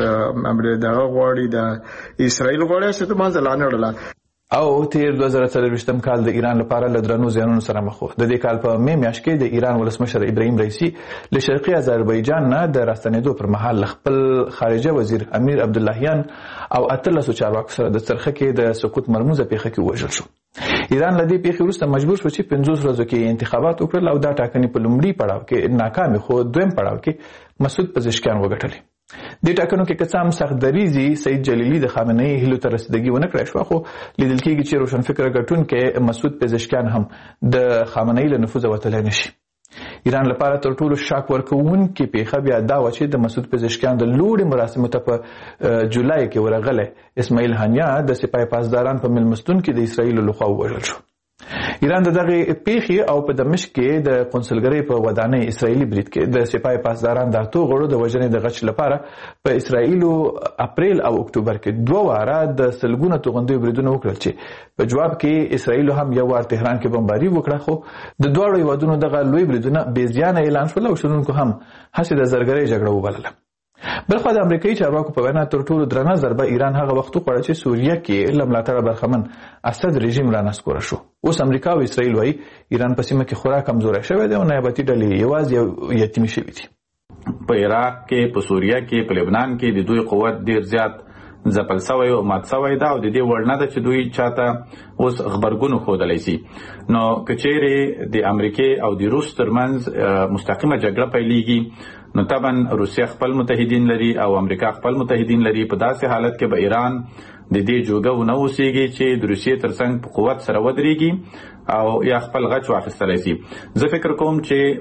څنګه دغه غواړي د اسرائیل غواړي هسې د منځه لا نه وړله. او تیر دوه زره څلوېښتم کال د ایران لپاره له درنو زیانونو سره مخ و. د دې کال په مې میاشت کې د ایران ولسمشر ابراهیم رئیسي له شرقي آذربایجان نه د راستنېدو پر مهال خپل خارجه وزیر امیر عبداللهیان او اتلسو چارواکو سره د څرخه کې د سقوط مرموزه پیښه کې ووژل شو. ایران له دې پیښې وروسته مجبور شو چې پنځوس ورځو کې انتخابات وکړل او دا ټاکنې په لومړي پړاو کې ناکامې خو دویم پړاو کې مسعود پزشکیان وګټلې. دې ټاکنو کې که څه هم سخت دریځي سید جلیلي د خامنه‌ای هیلو ته رسیدګي ونه کړای شوه، خو لیدل کېږي چې روشنفکره ګټونکی مسعود پزشکیان هم د خامنه‌ای له نفوذه وتلی نشي. ایران لپاره تر ټولو شاک ورکوونکې پیښه بیا دا وه چې د مسعود پزشکیان د لوړې مراسمو ته په جولای کې ورغلی اسماعیل هانیه د سپاه پاسداران په میلمستون کې د اسرائیلو لخوا ووژل شو. ایران د دغه پیښې او په دمشق کې د قونسلګرۍ په ودانۍ اسرائیلي برید کې د سپاه پاسداران د اتو غړو د وژنې د غچ لپاره په اسرائیلو اپریل او اکتوبر کې دوه واره د سلګونه توغندیو بریدونه وکړل چې په جواب کې اسرائیلو هم یو وار تهران کې بمباري وکړه، خو د دواړو هیوادونو دغه لوی بریدونه بې زیانه اعلان شول او شنونکو هم هسې د زرګرۍ جګړه وبلله. بلخوا د امریکایي چارواکو په وینا تر ټولو درنه ضربه ایران هغه وخت وخوړه چې سوریه کې له ملاتړه برخمن اسد رژیم رانسکوره شو. اوس امریکا او اسرائیل وایي ایران په سیمه کې خورا کمزوری شوی دی او نیابتي ډلې یوازې یتیمې شوي دي. په عراق کې، په سوریه کې، په لبنان کې د دوی قوت ډیر زیات ځپل سوی او مات سوی ده او د دې وړ نه ده چې دوی چاته اوس غبرګون ښودلی سي. نو که چیرې د امریکې او د روس ترمنځ مستقیمه جګړه پیلیږي نو طبعا روسیه خپل متحدین لري او امریکا خپل متحدین لري. په داسې حالت کې به ایران د دې جوګه ونه اوسېږي چې د روسیې ترڅنګ په قوت سره ودرېږي او یا خپل غچ واخیستلی سي. زه فکر کوم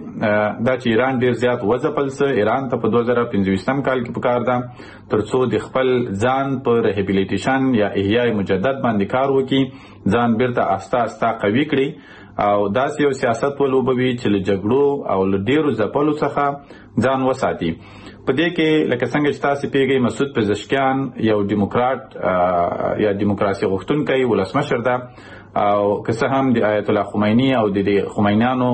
چې دا چې ایران ډیر زیات وځپل څه ایران ته په دوه زره پنځویشتم کال کې پکار ده تر څو د خپل ځان په ریهیبلیټیشن یا احیای مجدد باندې کار وکړي، ځان بیرته آسته آسته قوي کړي او داسې یو سیاست ولوبوي چې له جګړو او له ډیرو ځپلو څخه ځان وساتي. په دې کې لکه څنګه چې تاسو پیږئ مسعود پزشکیان یو دیموکرات یا دیموکراسي غوښتونکی ولسمشر ده او که څه هم د آیت الله خمیني او د خمینیانو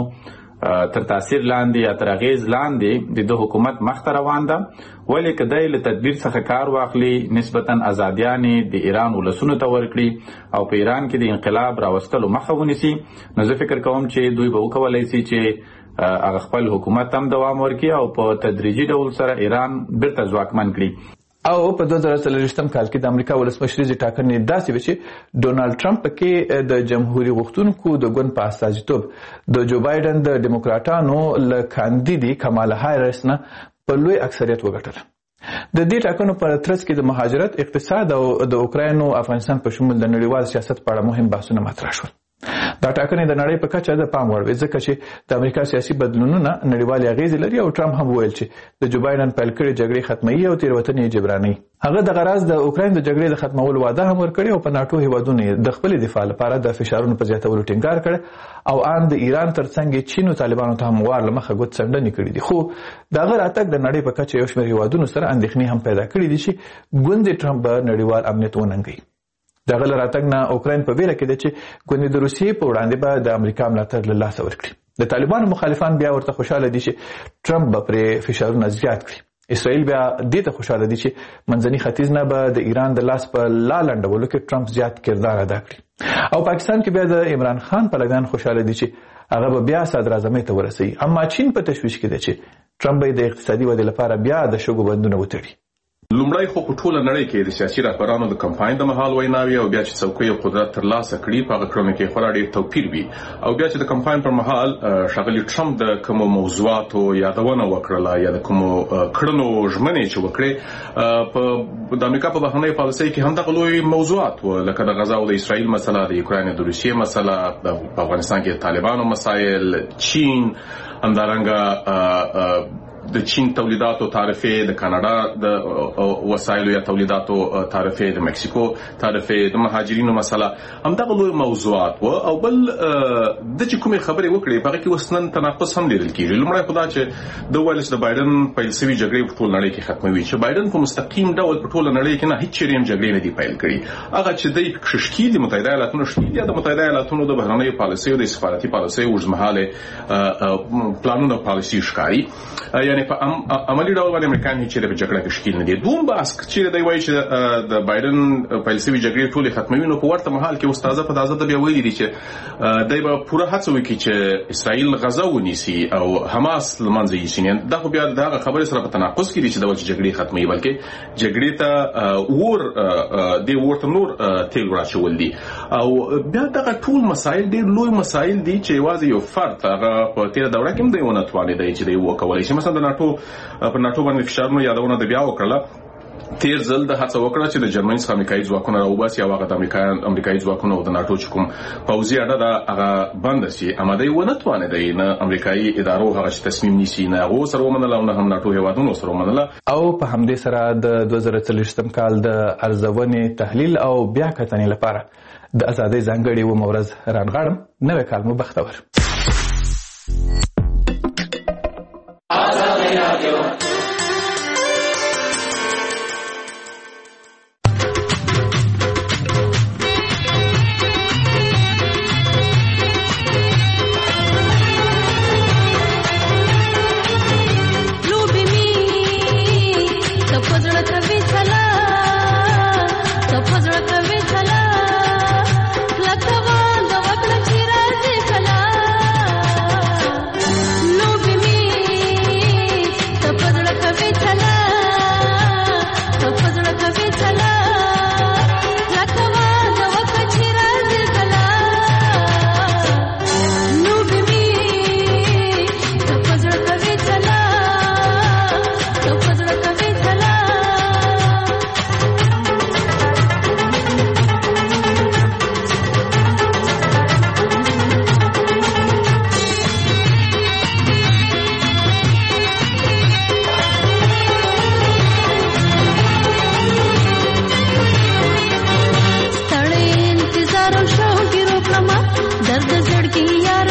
تر تاثیر لاندې یا تر اغیز لاندې د دوه حکومت مخته روان ده، ولې که دی له تدبیر څخه کار واخلي نسبتا ازادیانې د ایران ولسونو ته ورکړي او په ایران کې د انقلاب راوستلو مخه ونیسي نو زه فکر کوم چې دوی به وکولی سي چې هغه خپل حکومت هم دوام ورکړي او په تدریجي ډول سره ایران بیرته ځواکمن کړي. او په دوه زره څلوېښتم کال کې د امریکا ولسمشریزې ټاکنې داسې وې چې ډونالډ ټرمپ پکې د جمهوري غوښتونکو د ګوند په استازیتوب د جو بایډن د ډیموکراټانو له کاندیدې کمالا هاریس نه په لوی اکثریت وګټل. د دې ټاکنو په ترڅ کې د مهاجرت، اقتصاد او د اوکراین او افغانستان په شمول د نړیوال سیاست په اړه مهم بحثونه مطرح شول. دا ټاکنې د نړۍ په کچه د پام وړ وي ځکه چې د امریکا سیاسي بدلونونه نړیوالې اغیزې لري او ټرمپ هم وویل چې د جو بایدن پیل کړې جګړې ختموي او تېروتنې جبرانوي. هغه د غراز د اوکراین د جګړې د ختمولو وعده هم ورکړې او په ناټو هیوادونو د خپل دفاع لپاره د فشارونو په زیاتولو ټینګار کړ او ان د ایران ترڅنګ چین او طالبانو ته هم وار لمخه غوت څنډنې کړې دي. خو دا غیر اتک د نړۍ په کچه یو شمېر هیوادونو سره اندېښنې هم پیدا کړې دي چې ګوندې ټرمپ به نړیوال امنیت وننګوي. دغه له راتګ نه اوکراین په ویره کې ده چې ګوندې د روسیې په وړاندې به د امریکا ملاتړ له لاسه ورکړي. د طالبانو مخالفان بیا ورته خوشاله دي چې ټرمپ به پرې فشارونه زیات کړي. اسرائیل بیا دې ته خوشاله دي چې منځني ختیځ نه به د ایران د لاس په لا لنډولو کې ټرمپ زیات کردار ادا کړي. او پاکستان کې بیا د عمران خان پلویان خوشاله دي چې هغه به بیا صدراعظمۍ ته ورسوي. اما چین په تشویش کې ده چې ټرمپ به د اقتصادي ودې لپاره بیا د شګو بندونه وتړي. لومړی خو په ټوله نړۍ کې د سیاسي رهبرانو د کمپاین د مهال ویناوي او بیا چې څوکۍ او قدرت ترلاسه کړي په هغه کړنو کې خورا ډېر توپیر وي او بیا چې د کمپاین پر مهال ښاغلي ټرمپ د کومو موضوعاتو یادونه وکړله یا د کومو کړنو ژمنې چې وکړې په د امریکا په بهرنۍ پالیسۍ کې همدغه لوی موضوعات و لکه د غزا او د اسرائیل مسله د یوکراین د روسیې مسله په افغانستان کې د طالبانو مسایل چین همدارنګه د چین تولیداتو تعرفه د کاناډا د وسایلو یا تولیداتو تعرفه د مکسیکو تعرفه د مهاجرینو مسله همدغه لوی موضوعات و او بل د چې کومې خبرې وکړې په هغه کې وسنن تناقض هم لیدل کېږي. لومړی خو دا چې د ویل چې د بایدن پیل شوې جګړې په ټول نړۍ کې ختموي چې بایدن په مستقیم ډول په ټول نړۍ کې نه هیڅ چیرې هم جګړې نه دی پیل کړي. هغه چې د کشکې د متحده ایالاتونو شتون یا د متحده ایالاتونو د بهرنۍ پالیسۍ او د سفارتي پالیسۍ اوږدمهاله پلانونه پالیسي ښکاري یعنی په عملی ډول باندې امریکایان هیڅ چیرې په جګړه کې شکیل نه دي. دوم باس چې دی وایي چې د بایدن پیل شوې جګړې ټولې ختموي نو په ورته مهال کې استاده په تازه د بیا ویلي دي چې دای به پوره هڅه وکړي چې اسرائیل غزا ونیسي او حماس لمنځه یوسي. دا خو بیا دغه خبرې سره په تناقض کې دي چې د وجه جګړې ختموي بلکې جګړې ته ور د ورته نور تیل راچول دي او بیا دغه ټول مسایل ډېر لوی مسایل دي چې یوازې یو فرد هغه په تیر دوره کې هم دی ونه توانېدی چې دی وکولای شي. مثلا د ناټو په ناټو باندې فشارونو یادونه د بیا وکړه تیر ځل د هڅه وکړه چې د جرمني څخه امریکایي ځواکونه راوباسي او هغه د امریکایان امریکایي ځواکونه او د ناټو چې کوم پوځي اډه ده هغه بند شي اما دی ونه توانېدی نه امریکایي ادارو هغه تصمیم نیسي نه هغه سره ومنله او نه هم ناټو هیوادونو سره ومنله. او په همدې سره د دوه زره څلوېښتم کال د ارزونې تحلیل او بیا کتنې لپاره د ازادۍ ځانګړې و مورز رانغاړم. نوې کال مو بختور. درد زړګي